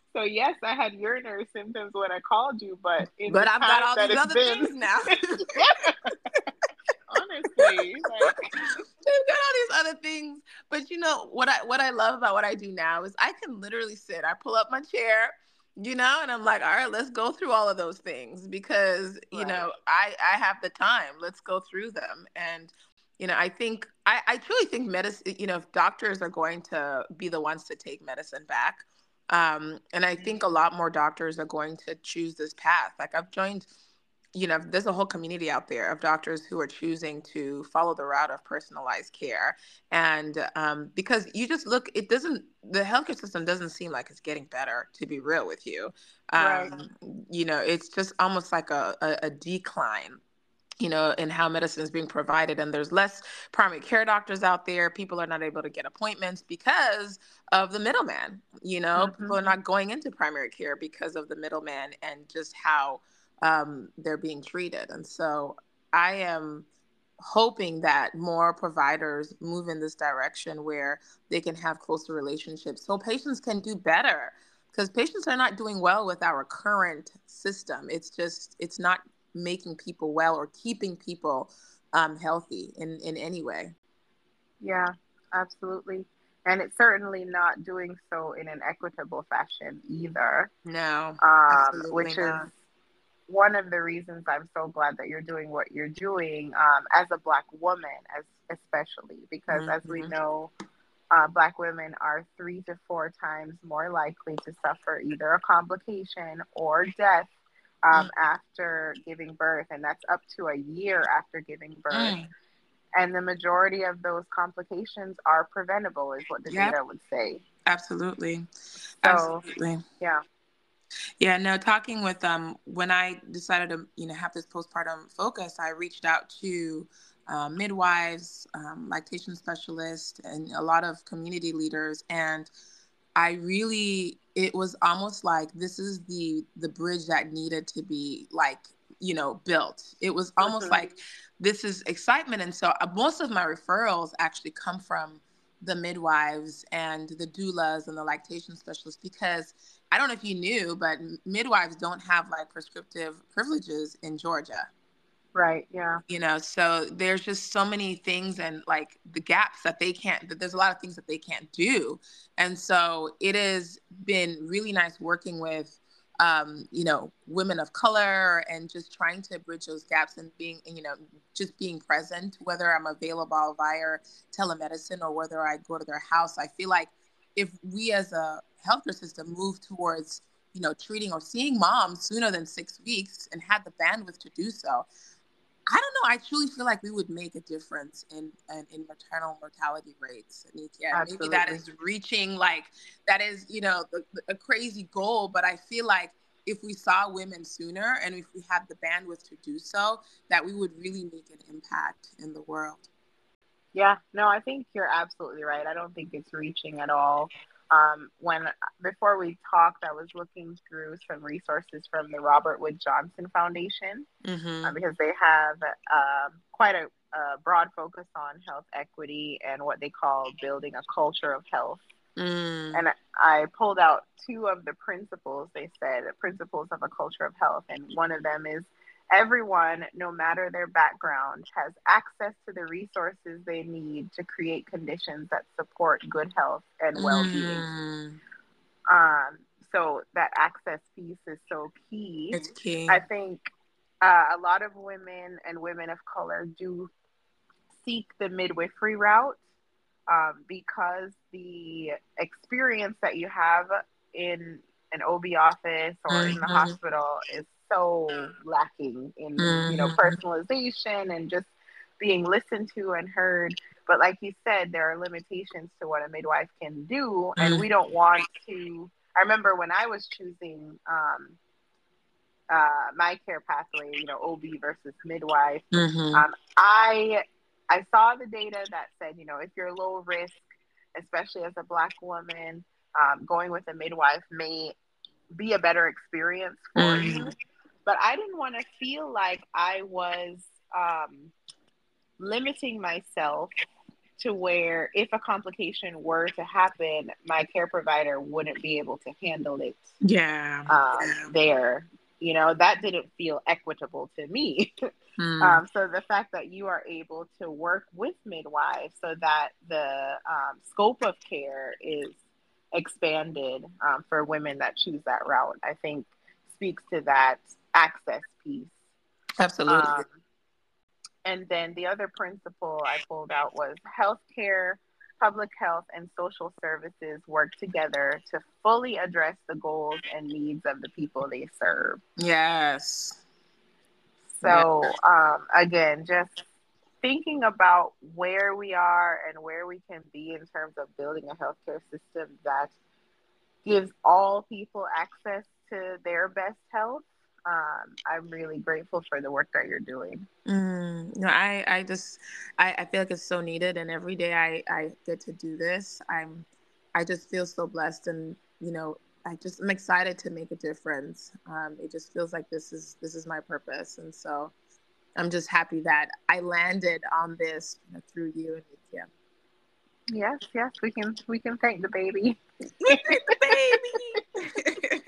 Speaker 1: So yes, I had urinary symptoms when I called you, but in the
Speaker 2: But I've got
Speaker 1: time
Speaker 2: all
Speaker 1: that
Speaker 2: these
Speaker 1: it's
Speaker 2: other
Speaker 1: been,
Speaker 2: things now.
Speaker 1: yeah, honestly, like,
Speaker 2: They've got all these other things. But you know what I love about what I do now is I can literally sit. I pull up my chair, and I'm like, all right, let's go through all of those things because,
Speaker 1: right,
Speaker 2: I have the time. Let's go through them. And, I truly think medicine, if doctors are going to be the ones to take medicine back, and I think a lot more doctors are going to choose this path. Like I've joined, there's a whole community out there of doctors who are choosing to follow the route of personalized care. And because you just look, the healthcare system doesn't seem like it's getting better, to be real with you.
Speaker 1: right.
Speaker 2: Um, it's just almost like a decline, in how medicine is being provided. And there's less primary care doctors out there. People are not able to get appointments because of the middleman.
Speaker 1: Hmm.
Speaker 2: People are not going into primary care because of the middleman and just how they're being treated. And so I am hoping that more providers move in this direction where they can have closer relationships so patients can do better, because patients are not doing well with our current system. It's not making people well or keeping people healthy in any way.
Speaker 1: Yeah, absolutely. And it's certainly not doing so in an equitable fashion either,
Speaker 2: No, absolutely
Speaker 1: which is
Speaker 2: not.
Speaker 1: one of the reasons I'm so glad that you're doing what you're doing, as a Black woman, as especially because, as we
Speaker 2: Hmm.
Speaker 1: know, Black women are 3 to 4 times more likely to suffer either a complication or death, after giving birth, and that's up to a year after giving birth.
Speaker 2: Mm-hmm.
Speaker 1: And the majority of those complications are preventable, is what the
Speaker 2: Yep,
Speaker 1: data would say.
Speaker 2: absolutely.
Speaker 1: So,
Speaker 2: Absolutely.
Speaker 1: yeah.
Speaker 2: Yeah, no, talking with when I decided to, have this postpartum focus, I reached out to midwives, lactation specialists, and a lot of community leaders. And it was almost like this is the bridge that needed to be like, built. It was almost
Speaker 1: Hmm.
Speaker 2: like this is excitement. And so most of my referrals actually come from the midwives and the doulas and the lactation specialists, because I don't know if you knew, but midwives don't have like prescriptive privileges in Georgia.
Speaker 1: Right. Yeah.
Speaker 2: So there's just so many things and like the gaps that there's a lot of things that they can't do. And so it has been really nice working with, women of color and just trying to bridge those gaps and just being present, whether I'm available via telemedicine or whether I go to their house. I feel like if we as a healthcare system move towards, treating or seeing moms sooner than 6 weeks and had the bandwidth to do so, I don't know. I truly feel like we would make a difference in maternal mortality rates. Yeah, maybe that
Speaker 1: Absolutely.
Speaker 2: is reaching like that is a crazy goal, but I feel like if we saw women sooner and if we had the bandwidth to do so, that we would really make an impact in the world.
Speaker 1: Yeah, no, I think you're absolutely right. I don't think it's reaching at all. When Before we talked, I was looking through some resources from the Robert Wood Johnson Foundation,
Speaker 2: Mm-hmm.
Speaker 1: because they have, quite a broad focus on health equity and what they call building a culture of health.
Speaker 2: Mm.
Speaker 1: And I pulled out two of the principles. They said principles of a culture of health, and one of them is everyone, no matter their background, has access to the resources they need to create conditions that support good health and well-being.
Speaker 2: Mm.
Speaker 1: Um, so that access piece is so key.
Speaker 2: It's key.
Speaker 1: I think, a lot of women and women of color do seek the midwifery route, because the experience that you have in an OB office or in the
Speaker 2: Mm-hmm.
Speaker 1: hospital is so lacking in,
Speaker 2: Mm-hmm.
Speaker 1: personalization and just being listened to and heard. But like you said, there are limitations to what a midwife can do, and we don't want to. I remember when I was choosing, my care pathway, OB versus midwife.
Speaker 2: Mm-hmm.
Speaker 1: I saw the data that said, if you're low risk, especially as a Black woman, going with a midwife may be a better experience for
Speaker 2: Mm-hmm.
Speaker 1: you. But I didn't want to feel like I was, limiting myself to where if a complication were to happen, my care provider wouldn't be able to handle it
Speaker 2: Yeah.
Speaker 1: there. You know, that didn't feel equitable to me.
Speaker 2: Mm.
Speaker 1: So the fact that you are able to work with midwives so that the scope of care is expanded for women that choose that route, I think speaks to that access piece.
Speaker 2: Absolutely.
Speaker 1: Um, and then the other principle I pulled out was healthcare, public health, and social services work together to fully address the goals and needs of the people they serve.
Speaker 2: Yes. Yeah.
Speaker 1: So, again, just thinking about where we are and where we can be in terms of building a healthcare system that gives all people access to their best health. I'm really grateful for the work that you're doing.
Speaker 2: No, I feel like it's so needed, and every day I get to do this. I just feel so blessed, and I'm excited to make a difference. It just feels like this is my purpose, and so I'm just happy that I landed on this through you and Nikia.
Speaker 1: Yes, yes, we can thank the baby.
Speaker 2: The baby.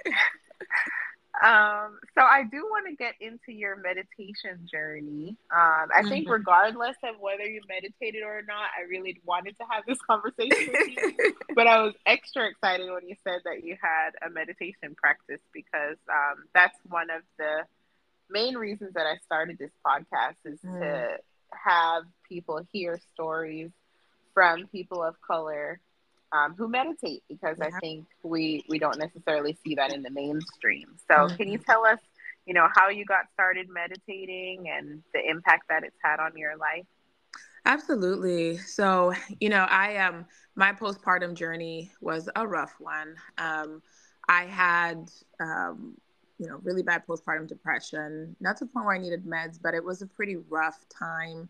Speaker 1: So I do want to get into your meditation journey. I think regardless of whether you meditated or not, I really wanted to have this conversation with you. But I was extra excited when you said that you had a meditation practice because that's one of the main reasons that I started this podcast is to have people hear stories from people of color who meditate because I think we don't necessarily see that in the mainstream. So can you tell us, how you got started meditating and the impact that it's had on your life?
Speaker 2: Absolutely. So, my postpartum journey was a rough one. I had, really bad postpartum depression, not to the point where I needed meds, but it was a pretty rough time.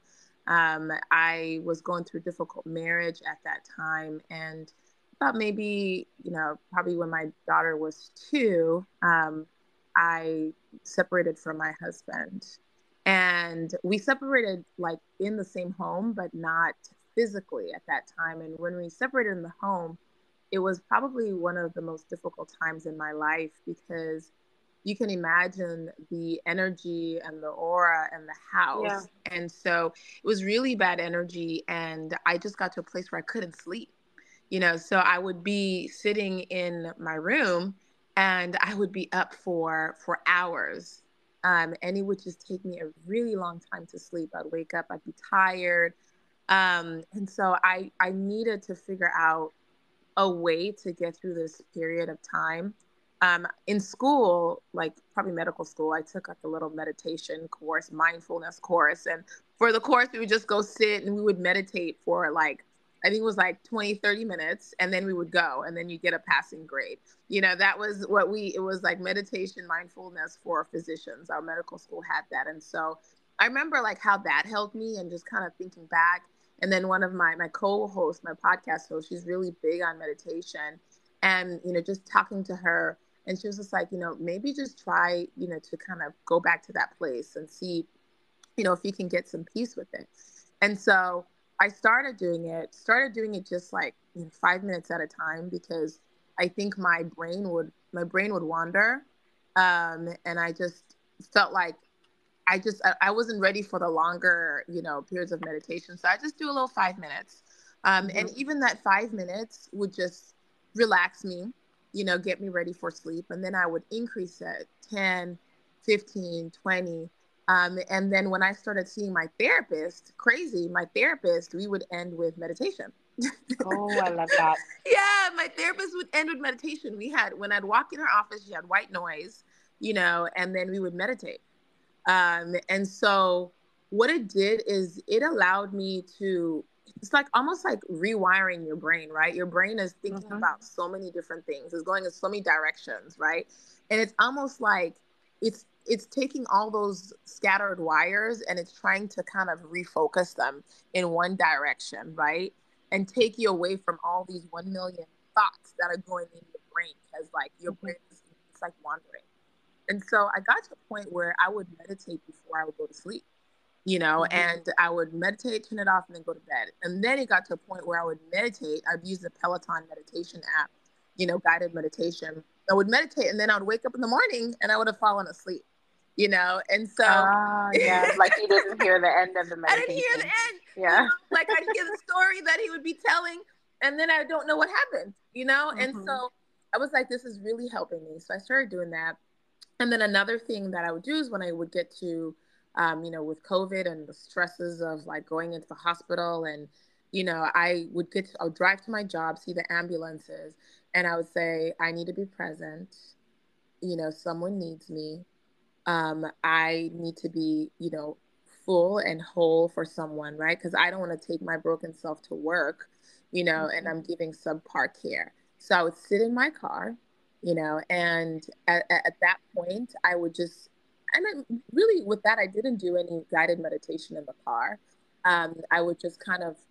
Speaker 2: I was going through a difficult marriage at that time. And about maybe, probably when my daughter was 2, I separated from my husband. And we separated like in the same home, but not physically at that time. And when we separated in the home, it was probably one of the most difficult times in my life because you can imagine the energy and the aura and the
Speaker 1: Yeah.
Speaker 2: house. And so it was really bad energy. And I just got to a place where I couldn't sleep. So I would be sitting in my room and I would be up for hours. And it would just take me a really long time to sleep. I'd wake up, I'd be tired. And so I needed to figure out a way to get through this period of time. In school, like probably medical school, I took like a little meditation course, mindfulness course. And for the course, we would just go sit and we would meditate for like, I think it was like 20, 30 minutes. And then we would go and then you get a passing grade. That was it was like meditation, mindfulness for physicians. Our medical school had that. And so I remember like how that helped me and just kind of thinking back. And then one of my co-hosts, my podcast host, she's really big on meditation. And, just talking to her, and she was just like, maybe just try, to kind of go back to that place and see, if you can get some peace with it. And so I started doing it just like 5 minutes at a time because I think my brain would wander. And I just felt like I wasn't ready for the longer, periods of meditation. So I just do a little 5 minutes. And even that 5 minutes would just relax me, get me ready for sleep. And then I would increase it 10, 15, 20. And then when I started seeing my therapist, we would end with meditation.
Speaker 1: Oh, I love that.
Speaker 2: Yeah, my therapist would end with meditation. When I'd walk in her office, she had white noise, and then we would meditate. And so what it did is it allowed me to, it's like almost like rewiring your brain, right? Your brain is thinking about so many different things. It's going in so many directions, right? And it's almost like it's taking all those scattered wires and it's trying to kind of refocus them in one direction, right? And take you away from all these 1 million thoughts that are going in your brain because like your brain is like wandering. And so I got to a point where I would meditate before I would go to sleep. and I would meditate, turn it off, and then go to bed. And then it got to a point where I would meditate. I'd use the Peloton meditation app, guided meditation. I would meditate, and then I would wake up in the morning and I would have fallen asleep, and so
Speaker 1: yeah, like you didn't hear the end of the
Speaker 2: I didn't
Speaker 1: meditation.
Speaker 2: hear the end.
Speaker 1: Yeah.
Speaker 2: Like I'd hear the story that he would be telling, and then I don't know what happened, And so I was like, this is really helping me. So I started doing that. And then another thing that I would do is when I would get to, with COVID and the stresses of like going into the hospital, and, I would drive to my job, see the ambulances, and I would say, I need to be present. Someone needs me. I need to be, full and whole for someone, right? Because I don't want to take my broken self to work, and I'm giving subpar care. So I would sit in my car, and at that point, I would just, and then really with that, I didn't do any guided meditation in the car. I would just kind of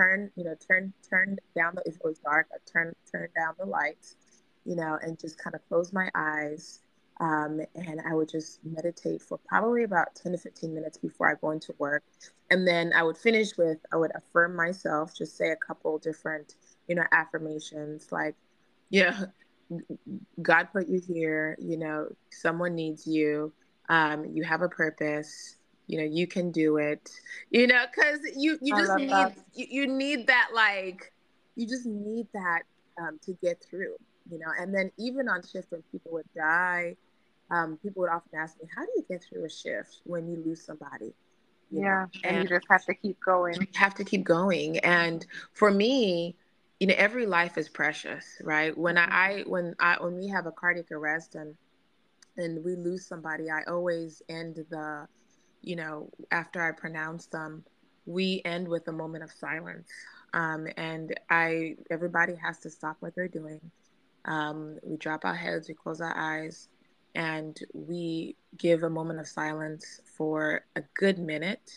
Speaker 2: turn down if it was dark, I turn down the lights, and just kind of close my eyes. And I would just meditate for probably about 10 to 15 minutes before I go into work. And then I would finish with, I would affirm myself, just say a couple different, affirmations like, yeah, God put you here, someone needs you, you have a purpose, you can do it, because you just need, you need that, like, you just need that to get through, and then even on shift when people would die, people would often ask me, how do you get through a shift when you lose somebody?
Speaker 1: And you just have to keep going.
Speaker 2: You have to keep going. And for me, every life is precious, right? When when we have a cardiac arrest and we lose somebody, I always end the, after I pronounce them, we end with a moment of silence. And everybody has to stop what they're doing. We drop our heads, we close our eyes, and we give a moment of silence for a good minute.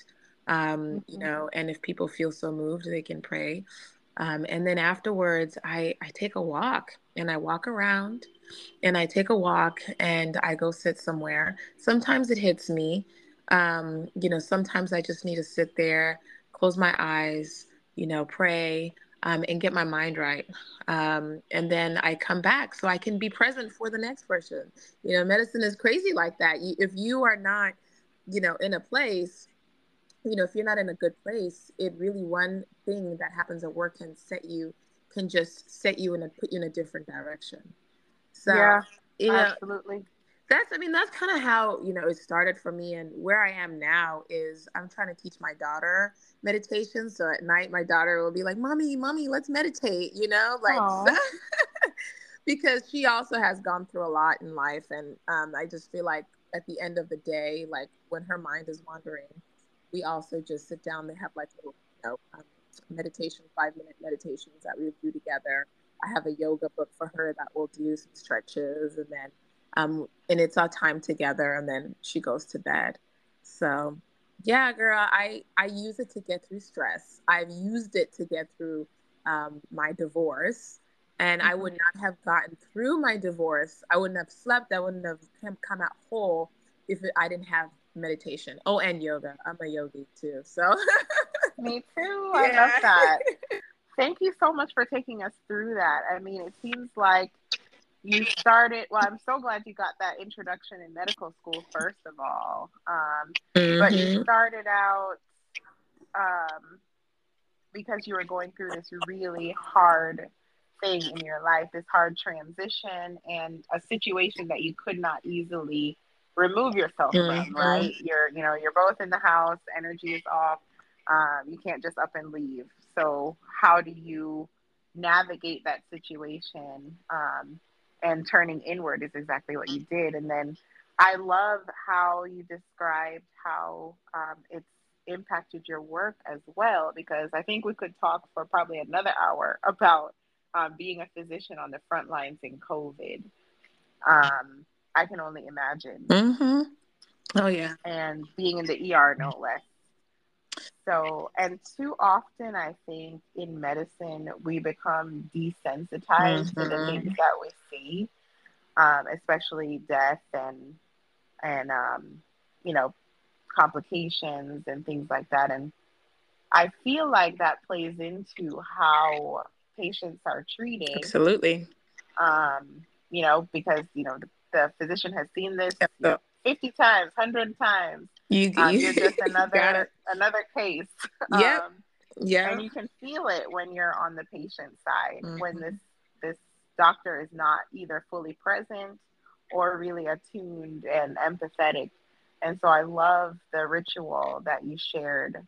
Speaker 2: And if people feel so moved, they can pray. And then afterwards, I take a walk, and I walk around, and I take a walk, and I go sit somewhere. Sometimes it hits me. Sometimes I just need to sit there, close my eyes, pray, and get my mind right. And then I come back so I can be present for the next person. Medicine is crazy like that. If you are not, in a place, if you're not in a good place, it really, one thing that happens at work can just set you and put you in a different direction. So,
Speaker 1: yeah, absolutely.
Speaker 2: That's kind of how, it started for me. And where I am now is I'm trying to teach my daughter meditation. So at night, my daughter will be like, mommy, let's meditate, so, because she also has gone through a lot in life. And I just feel like at the end of the day, like when her mind is wandering, we also just sit down. They have like little, meditation, 5-minute meditations that we do together. I have a yoga book for her that we'll do some stretches, and then and it's our time together, and then she goes to bed. So yeah, girl, I use it to get through stress. I've used it to get through my divorce, and I would not have gotten through my divorce. I wouldn't have slept. I wouldn't have come out whole if I didn't have meditation. Oh, and yoga. I'm a yogi too. So
Speaker 1: me too. I love that. Thank you so much for taking us through that. I mean, it seems like you started, well, I'm so glad you got that introduction in medical school, first of all. But you started out because you were going through this really hard thing in your life, this hard transition, and a situation that you could not easily remove yourself from, right? You're both in the house, energy is off. You can't just up and leave. So how do you navigate that situation? And turning inward is exactly what you did. And then I love how you described how it's impacted your work as well, because I think we could talk for probably another hour about being a physician on the front lines in COVID. I can only imagine.
Speaker 2: Oh, yeah.
Speaker 1: And being in the ER, no less. So, and too often, I think in medicine, we become desensitized to the things that we see, especially death and complications and things like that. And I feel like that plays into how patients are treated,
Speaker 2: Absolutely.
Speaker 1: because, the physician has seen this,
Speaker 2: So
Speaker 1: 50 times, 100 times. You're
Speaker 2: you
Speaker 1: just
Speaker 2: got it.
Speaker 1: another case.
Speaker 2: Yep.
Speaker 1: And
Speaker 2: Yeah.
Speaker 1: you can feel it when you're on the patient side, when
Speaker 2: Mm-hmm.
Speaker 1: this doctor is not either fully present or really attuned and empathetic. And so I love the ritual that you shared,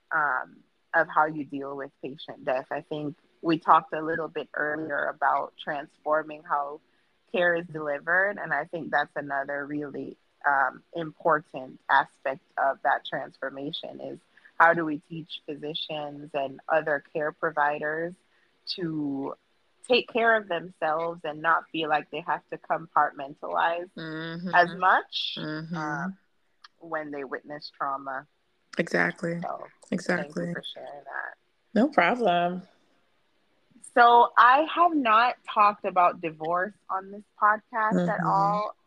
Speaker 1: of how you deal with patient death. I think we talked a little bit earlier about transforming how care is delivered, and I think that's another really important aspect of that transformation is how do we teach physicians and other care providers to take care of themselves and not feel like they have to compartmentalize as
Speaker 2: Mm-hmm.
Speaker 1: much
Speaker 2: Mm-hmm.
Speaker 1: when they witness trauma.
Speaker 2: Exactly.
Speaker 1: So thank you
Speaker 2: Exactly.
Speaker 1: for sharing that.
Speaker 2: No problem.
Speaker 1: So I have not talked about divorce on this podcast at
Speaker 2: Mm-hmm.
Speaker 1: all.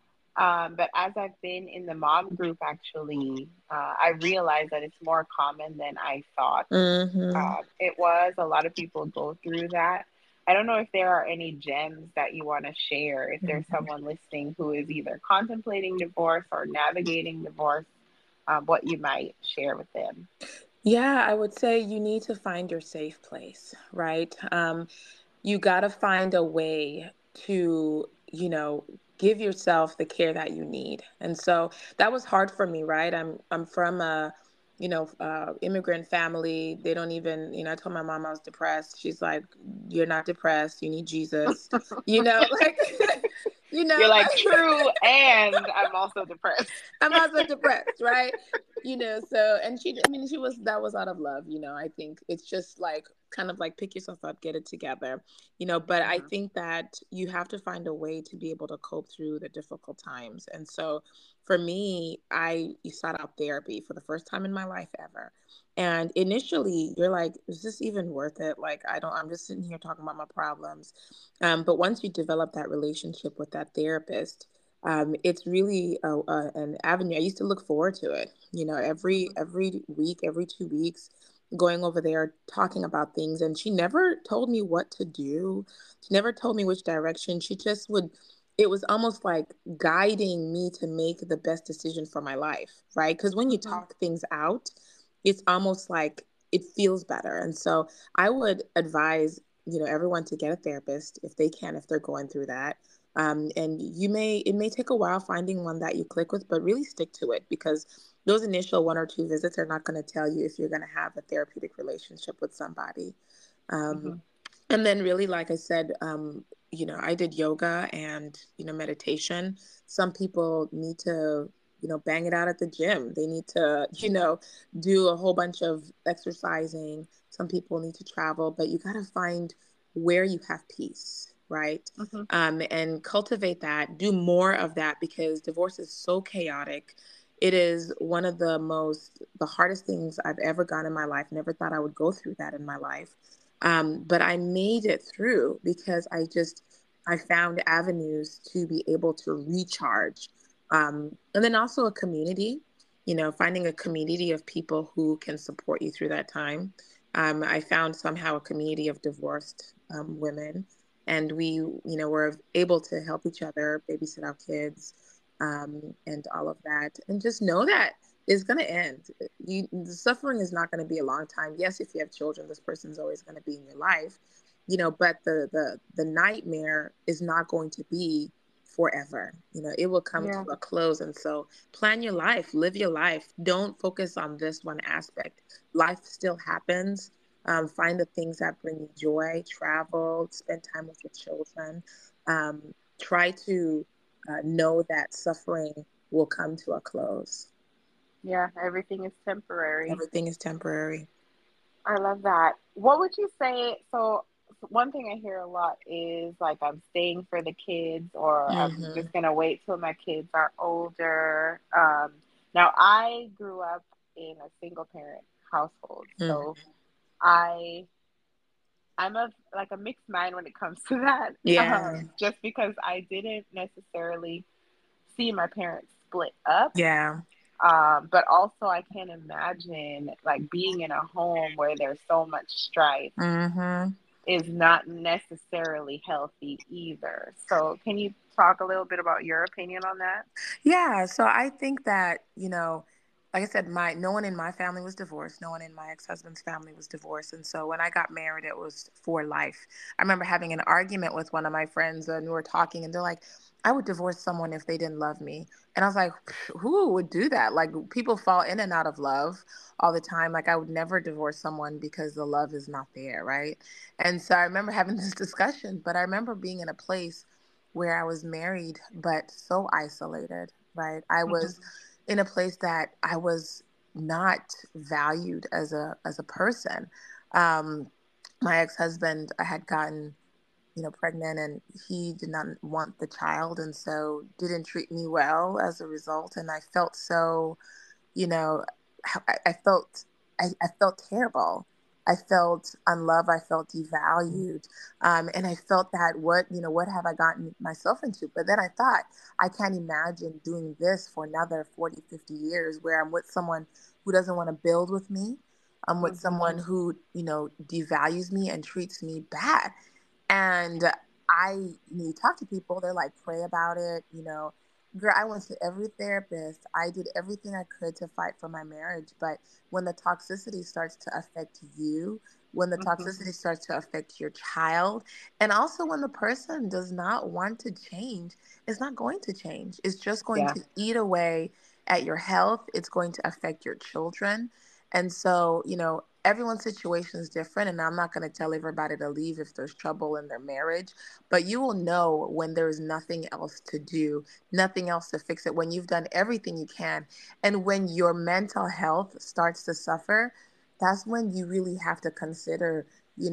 Speaker 1: But as I've been in the mom group, actually, I realized that it's more common than I thought.
Speaker 2: Mm-hmm.
Speaker 1: It was. A lot of people go through that. I don't know if there are any gems that you want to share. If there's someone listening who is either contemplating divorce or navigating divorce, what you might share with them.
Speaker 2: Yeah, I would say you need to find your safe place, right? You got to find a way to, give yourself the care that you need. And so that was hard for me, right? I'm from a, immigrant family. They don't even, I told my mom I was depressed. She's like, "You're not depressed. You need Jesus." Like,
Speaker 1: You're like,
Speaker 2: like
Speaker 1: true, and I'm also depressed.
Speaker 2: I'm also depressed, right? So, and that was out of love, I think it's just like kind of like pick yourself up, get it together, but I
Speaker 1: Hmm.
Speaker 2: think that you have to find a way to be able to cope through the difficult times. And so for me, I sought out therapy for the first time in my life ever. And initially you're like, is this even worth it? Like, I'm just sitting here talking about my problems. But once you develop that relationship with that therapist, it's really an avenue. I used to look forward to it.
Speaker 1: Hmm.
Speaker 2: Every week, every 2 weeks, going over there talking about things. And she never told me what to do. She never told me which direction. She just would. It was almost like guiding me to make the best decision for my life, right? Because when you
Speaker 1: Hmm.
Speaker 2: talk things out, it's almost like it feels better. And so I would advise everyone to get a therapist if they can, if they're going through that. And it may take a while finding one that you click with, but really stick to it, because those initial 1 or 2 visits are not going to tell you if you're going to have a therapeutic relationship with somebody. Um,
Speaker 1: Hmm.
Speaker 2: and then really, like I said, I did yoga and, meditation. Some people need to, bang it out at the gym. They need to, do a whole bunch of exercising. Some people need to travel, but you got to find where you have peace, right?
Speaker 1: Hmm.
Speaker 2: And cultivate that, do more of that, because divorce is so chaotic. It is one of the hardest things I've ever gone in my life. Never thought I would go through that in my life. But I made it through because I found avenues to be able to recharge. And then also a community, finding a community of people who can support you through that time. I found somehow a community of divorced women, and we, were able to help each other, babysit our kids, and all of that. And just know that it's going to end. The suffering is not going to be a long time. Yes, if you have children, this person's always going to be in your life, but the nightmare is not going to be forever. It will come to
Speaker 1: Yeah.
Speaker 2: a close. And so plan your life, live your life. Don't focus on this one aspect. Life still happens. Find the things that bring you joy, travel, spend time with your children. Try to know that suffering will come to a close.
Speaker 1: Yeah. Everything is temporary.
Speaker 2: Everything is temporary.
Speaker 1: I love that. What would you say? So, one thing I hear a lot is like, I'm staying for the kids, or I'm
Speaker 2: Mm-hmm.
Speaker 1: just going to wait till my kids are older. Now, I grew up in a single parent household. So,
Speaker 2: Mm-hmm.
Speaker 1: I. I'm of like a mixed mind when it comes to that,
Speaker 2: Yeah.
Speaker 1: just because I didn't necessarily see my parents split up.
Speaker 2: Yeah.
Speaker 1: But also, I can't imagine like being in a home where there's so much strife
Speaker 2: Mm-hmm.
Speaker 1: is not necessarily healthy either. So, can you talk a little bit about your opinion on that?
Speaker 2: Yeah, so I think that, like I said, no one in my family was divorced. No one in my ex-husband's family was divorced. And so when I got married, it was for life. I remember having an argument with one of my friends and we were talking and they're like, I would divorce someone if they didn't love me. And I was like, who would do that? Like people fall in and out of love all the time. Like I would never divorce someone because the love is not there, right? And so I remember having this discussion, but I remember being in a place where I was married, but so isolated, right? I
Speaker 1: Hmm.
Speaker 2: was in a place that I was not valued as a person. Um, my ex-husband, I had gotten, pregnant and he did not want the child and so didn't treat me well as a result. And I felt so, you know, I felt I felt terrible. I felt unloved. I felt devalued, and I felt that what have I gotten myself into? But then I thought I can't imagine doing this for another 40, 50 years, where I'm with someone who doesn't want to build with me. I'm with
Speaker 1: Hmm.
Speaker 2: someone who devalues me and treats me bad. And you talk to people, they're like, pray about it. Girl, I went to every therapist. I did everything I could to fight for my marriage. But when the toxicity starts to affect you, when the
Speaker 1: Hmm.
Speaker 2: toxicity starts to affect your child, and also when the person does not want to change, it's not going to change. It's just going
Speaker 1: Yeah.
Speaker 2: to eat away at your health. It's going to affect your children. And so, everyone's situation is different. And I'm not going to tell everybody to leave if there's trouble in their marriage, but you will know when there's nothing else to do, nothing else to fix it, when you've done everything you can. And when your mental health starts to suffer, that's when you really have to consider,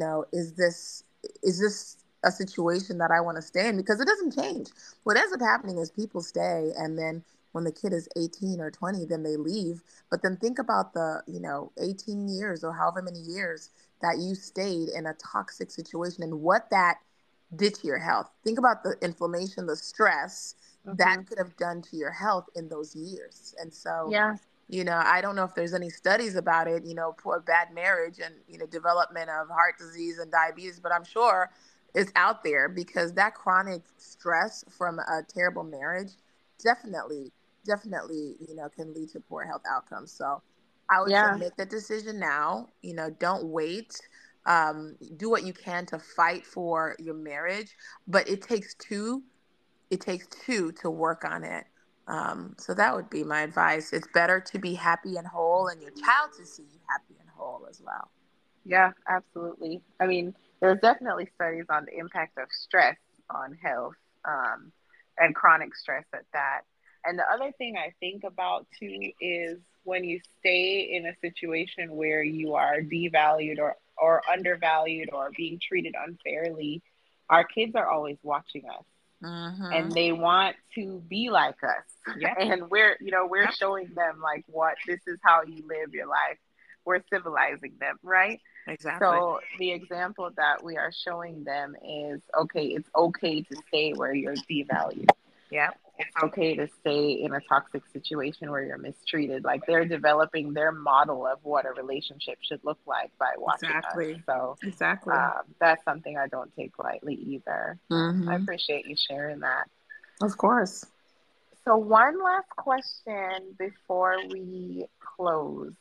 Speaker 2: is this a situation that I want to stay in? Because it doesn't change. What ends up happening is people stay, and then when the kid is 18 or 20, then they leave. But then think about the, 18 years or however many years that you stayed in a toxic situation and what that did to your health. Think about the inflammation, the stress that
Speaker 1: Hmm.
Speaker 2: could have done to your health in those years. And so,
Speaker 1: Yeah.
Speaker 2: I don't know if there's any studies about it, poor bad marriage and, development of heart disease and diabetes, but I'm sure it's out there because that chronic stress from a terrible marriage definitely, definitely, can lead to poor health outcomes. So I would say
Speaker 1: Yeah.
Speaker 2: make the decision now, don't wait. Do what you can to fight for your marriage, but it takes two to work on it. So that would be my advice. It's better to be happy and whole and your child to see you happy and whole as well.
Speaker 1: Yeah, absolutely. I mean, there's definitely studies on the impact of stress on health, um, and chronic stress at that. And the other thing I think about too is when you stay in a situation where you are devalued or undervalued or being treated unfairly, our kids are always watching us
Speaker 2: Mm-hmm.
Speaker 1: and they want to be like us.
Speaker 2: Yep.
Speaker 1: And we're
Speaker 2: Yep.
Speaker 1: showing them like what this is how you live your life. We're civilizing them, right?
Speaker 2: Exactly.
Speaker 1: So the example that we are showing them is okay, it's okay to stay where you're devalued.
Speaker 2: Yep.
Speaker 1: It's okay to stay in a toxic situation where you're mistreated. Like they're developing their model of what a relationship should look like by watching us.
Speaker 2: Exactly.
Speaker 1: So
Speaker 2: Exactly.
Speaker 1: that's something I don't take lightly either. I
Speaker 2: Mm-hmm.
Speaker 1: appreciate you sharing that.
Speaker 2: Of course.
Speaker 1: So, one last question before we close.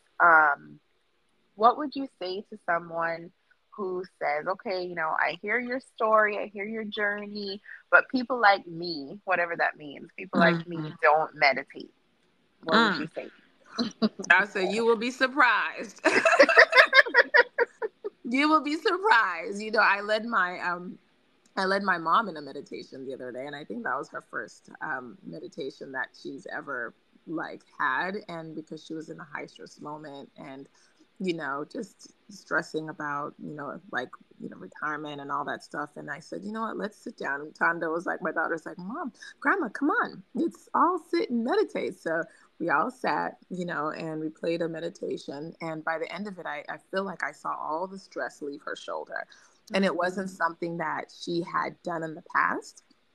Speaker 1: What would you say to someone who says, okay, I hear your story, I hear your journey, but people like me, whatever that means, people like
Speaker 2: Mm-hmm.
Speaker 1: me don't meditate? What would you
Speaker 2: Mm.
Speaker 1: say?
Speaker 2: I say you will be surprised. You will be surprised. I led my mom in a meditation the other day, and I think that was her first meditation that she's ever like had, and because she was in a high stress moment and just stressing about like retirement and all that stuff. And I said, you know what, let's sit down. And Tanda was like, my daughter's like, Mom, Grandma, come on, let's all sit and meditate. So we all sat, and we played a meditation. And by the end of it, I feel like I saw all the stress leave her shoulder. And it
Speaker 1: Mm-hmm.
Speaker 2: wasn't something that she had done in the past.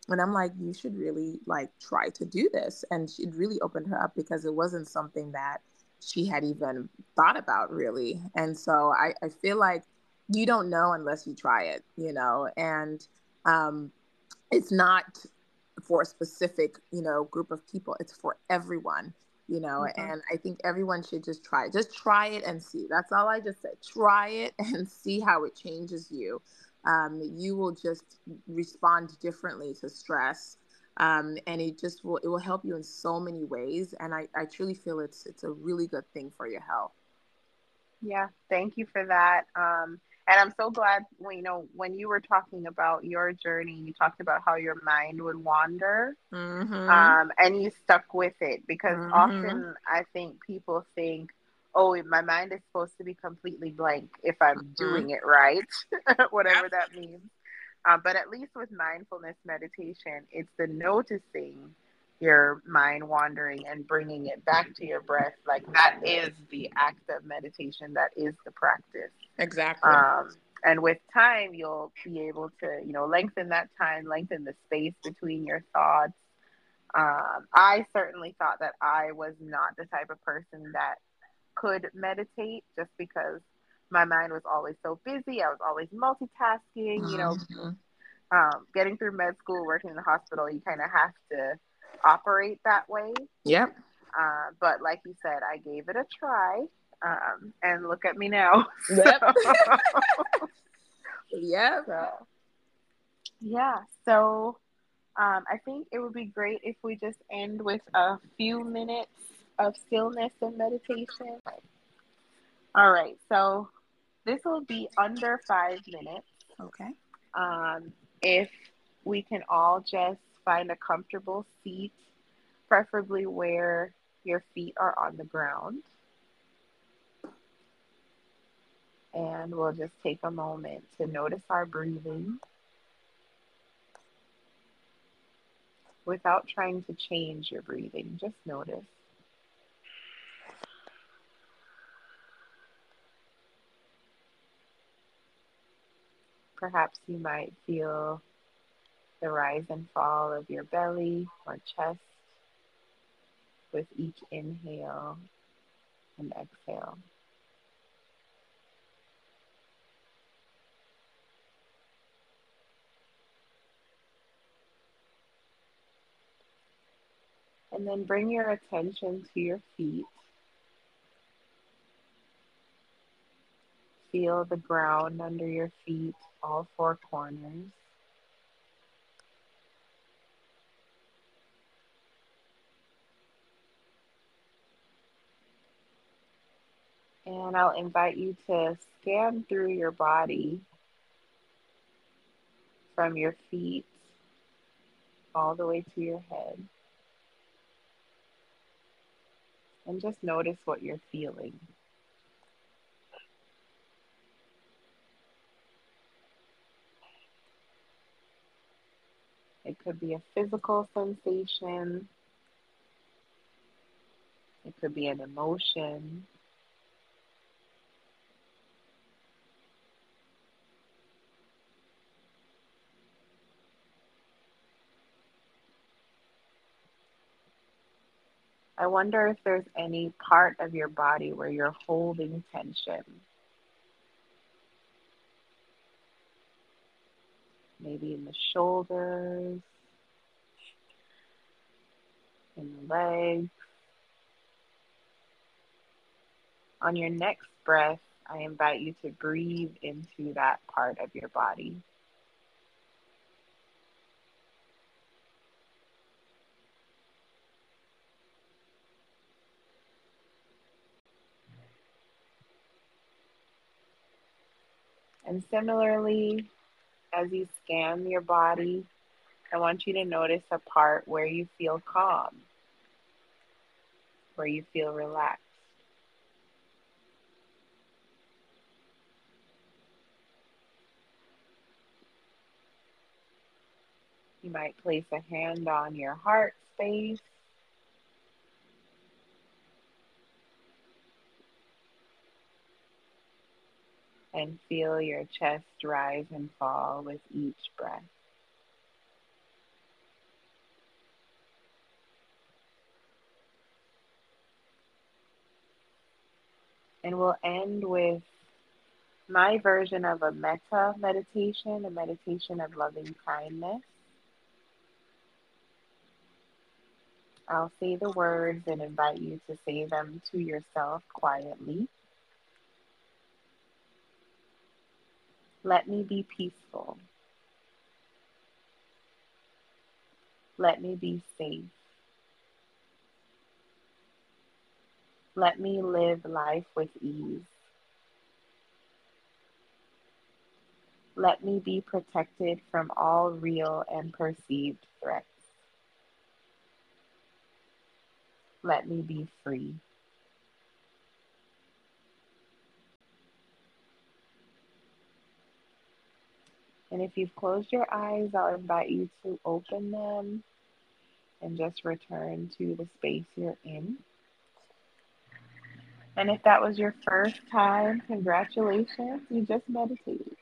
Speaker 2: And I'm like, you should really like try to do this. And it really opened her up because it wasn't something that she had even thought about really. And so I feel like you don't know unless you try it, and um, it's not for a specific, group of people. It's for everyone,
Speaker 1: Mm-hmm.
Speaker 2: and I think everyone should just try it. Just try it and see. That's all I just said. Try it and see how it changes you. You will just respond differently to stress. And it will help you in so many ways. And I truly feel it's a really good thing for your health.
Speaker 1: Yeah, thank you for that. And I'm so glad when you were talking about your journey, you talked about how your mind would wander,
Speaker 2: Mm-hmm.
Speaker 1: and you stuck with it because
Speaker 2: Mm-hmm.
Speaker 1: often I think people think, oh, my mind is supposed to be completely blank if I'm
Speaker 2: Mm-hmm.
Speaker 1: doing it right,
Speaker 2: Yep.
Speaker 1: whatever that means. But at least with mindfulness meditation, it's the noticing your mind wandering and bringing it back to your breath. Like that is the act of meditation, that is the practice.
Speaker 2: Exactly.
Speaker 1: Um, and with time, you'll be able to, lengthen that time, lengthen the space between your thoughts. I certainly thought that I was not the type of person that could meditate just because my mind was always so busy. I was always multitasking,
Speaker 2: Mm-hmm.
Speaker 1: getting through med school, working in the hospital, you kind of have to operate that way.
Speaker 2: Yep.
Speaker 1: But like you said, I gave it a try, and look at me now. so,
Speaker 2: Yep. Yep.
Speaker 1: so, yeah. So I think it would be great if we just end with a few minutes of stillness and meditation. All right. So this will be under 5 minutes.
Speaker 2: Okay.
Speaker 1: If we can all just find a comfortable seat, preferably where your feet are on the ground. And we'll just take a moment to notice our breathing without trying to change your breathing. Just notice. Perhaps you might feel the rise and fall of your belly or chest with each inhale and exhale. And then bring your attention to your feet. Feel the ground under your feet, all four corners. And I'll invite you to scan through your body from your feet all the way to your head. And just notice what you're feeling. It could be a physical sensation, it could be an emotion. I wonder if there's any part of your body where you're holding tension. Maybe in the shoulders, in the legs. On your next breath, I invite you to breathe into that part of your body. And similarly, as you scan your body, I want you to notice a part where you feel calm, where you feel relaxed. You might place a hand on your heart space and feel your chest rise and fall with each breath. And we'll end with my version of a metta meditation, a meditation of loving kindness. I'll say the words and invite you to say them to yourself quietly. Let me be peaceful. Let me be safe. Let me live life with ease. Let me be protected from all real and perceived threats. Let me be free. And if you've closed your eyes, I'll invite you to open them and just return to the space you're in. And if that was your first time, congratulations, you just meditated.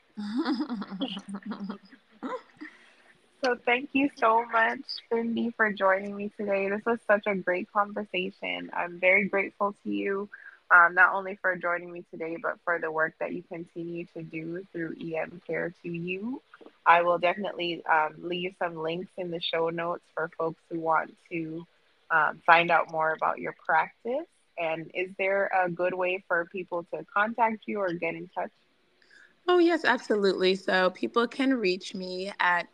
Speaker 1: So thank you so much, Cindy, for joining me today. This was such a great conversation. I'm very grateful to you, not only for joining me today, but for the work that you continue to do through EM Care to You. I will definitely leave some links in the show notes for folks who want to find out more about your practice. And is there a good way for people to contact you or get in touch?
Speaker 2: Oh, yes, absolutely. So people can reach me at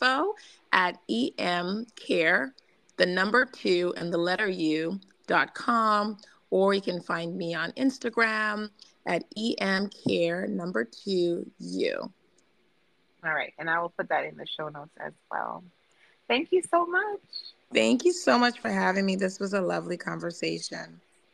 Speaker 2: info@emcare, the number two and the letter U.com, or you can find me on Instagram at emcare number two U.
Speaker 1: All right, and I will put that in the show notes as well. Thank you so much.
Speaker 2: Thank you so much for having me. This was a lovely conversation.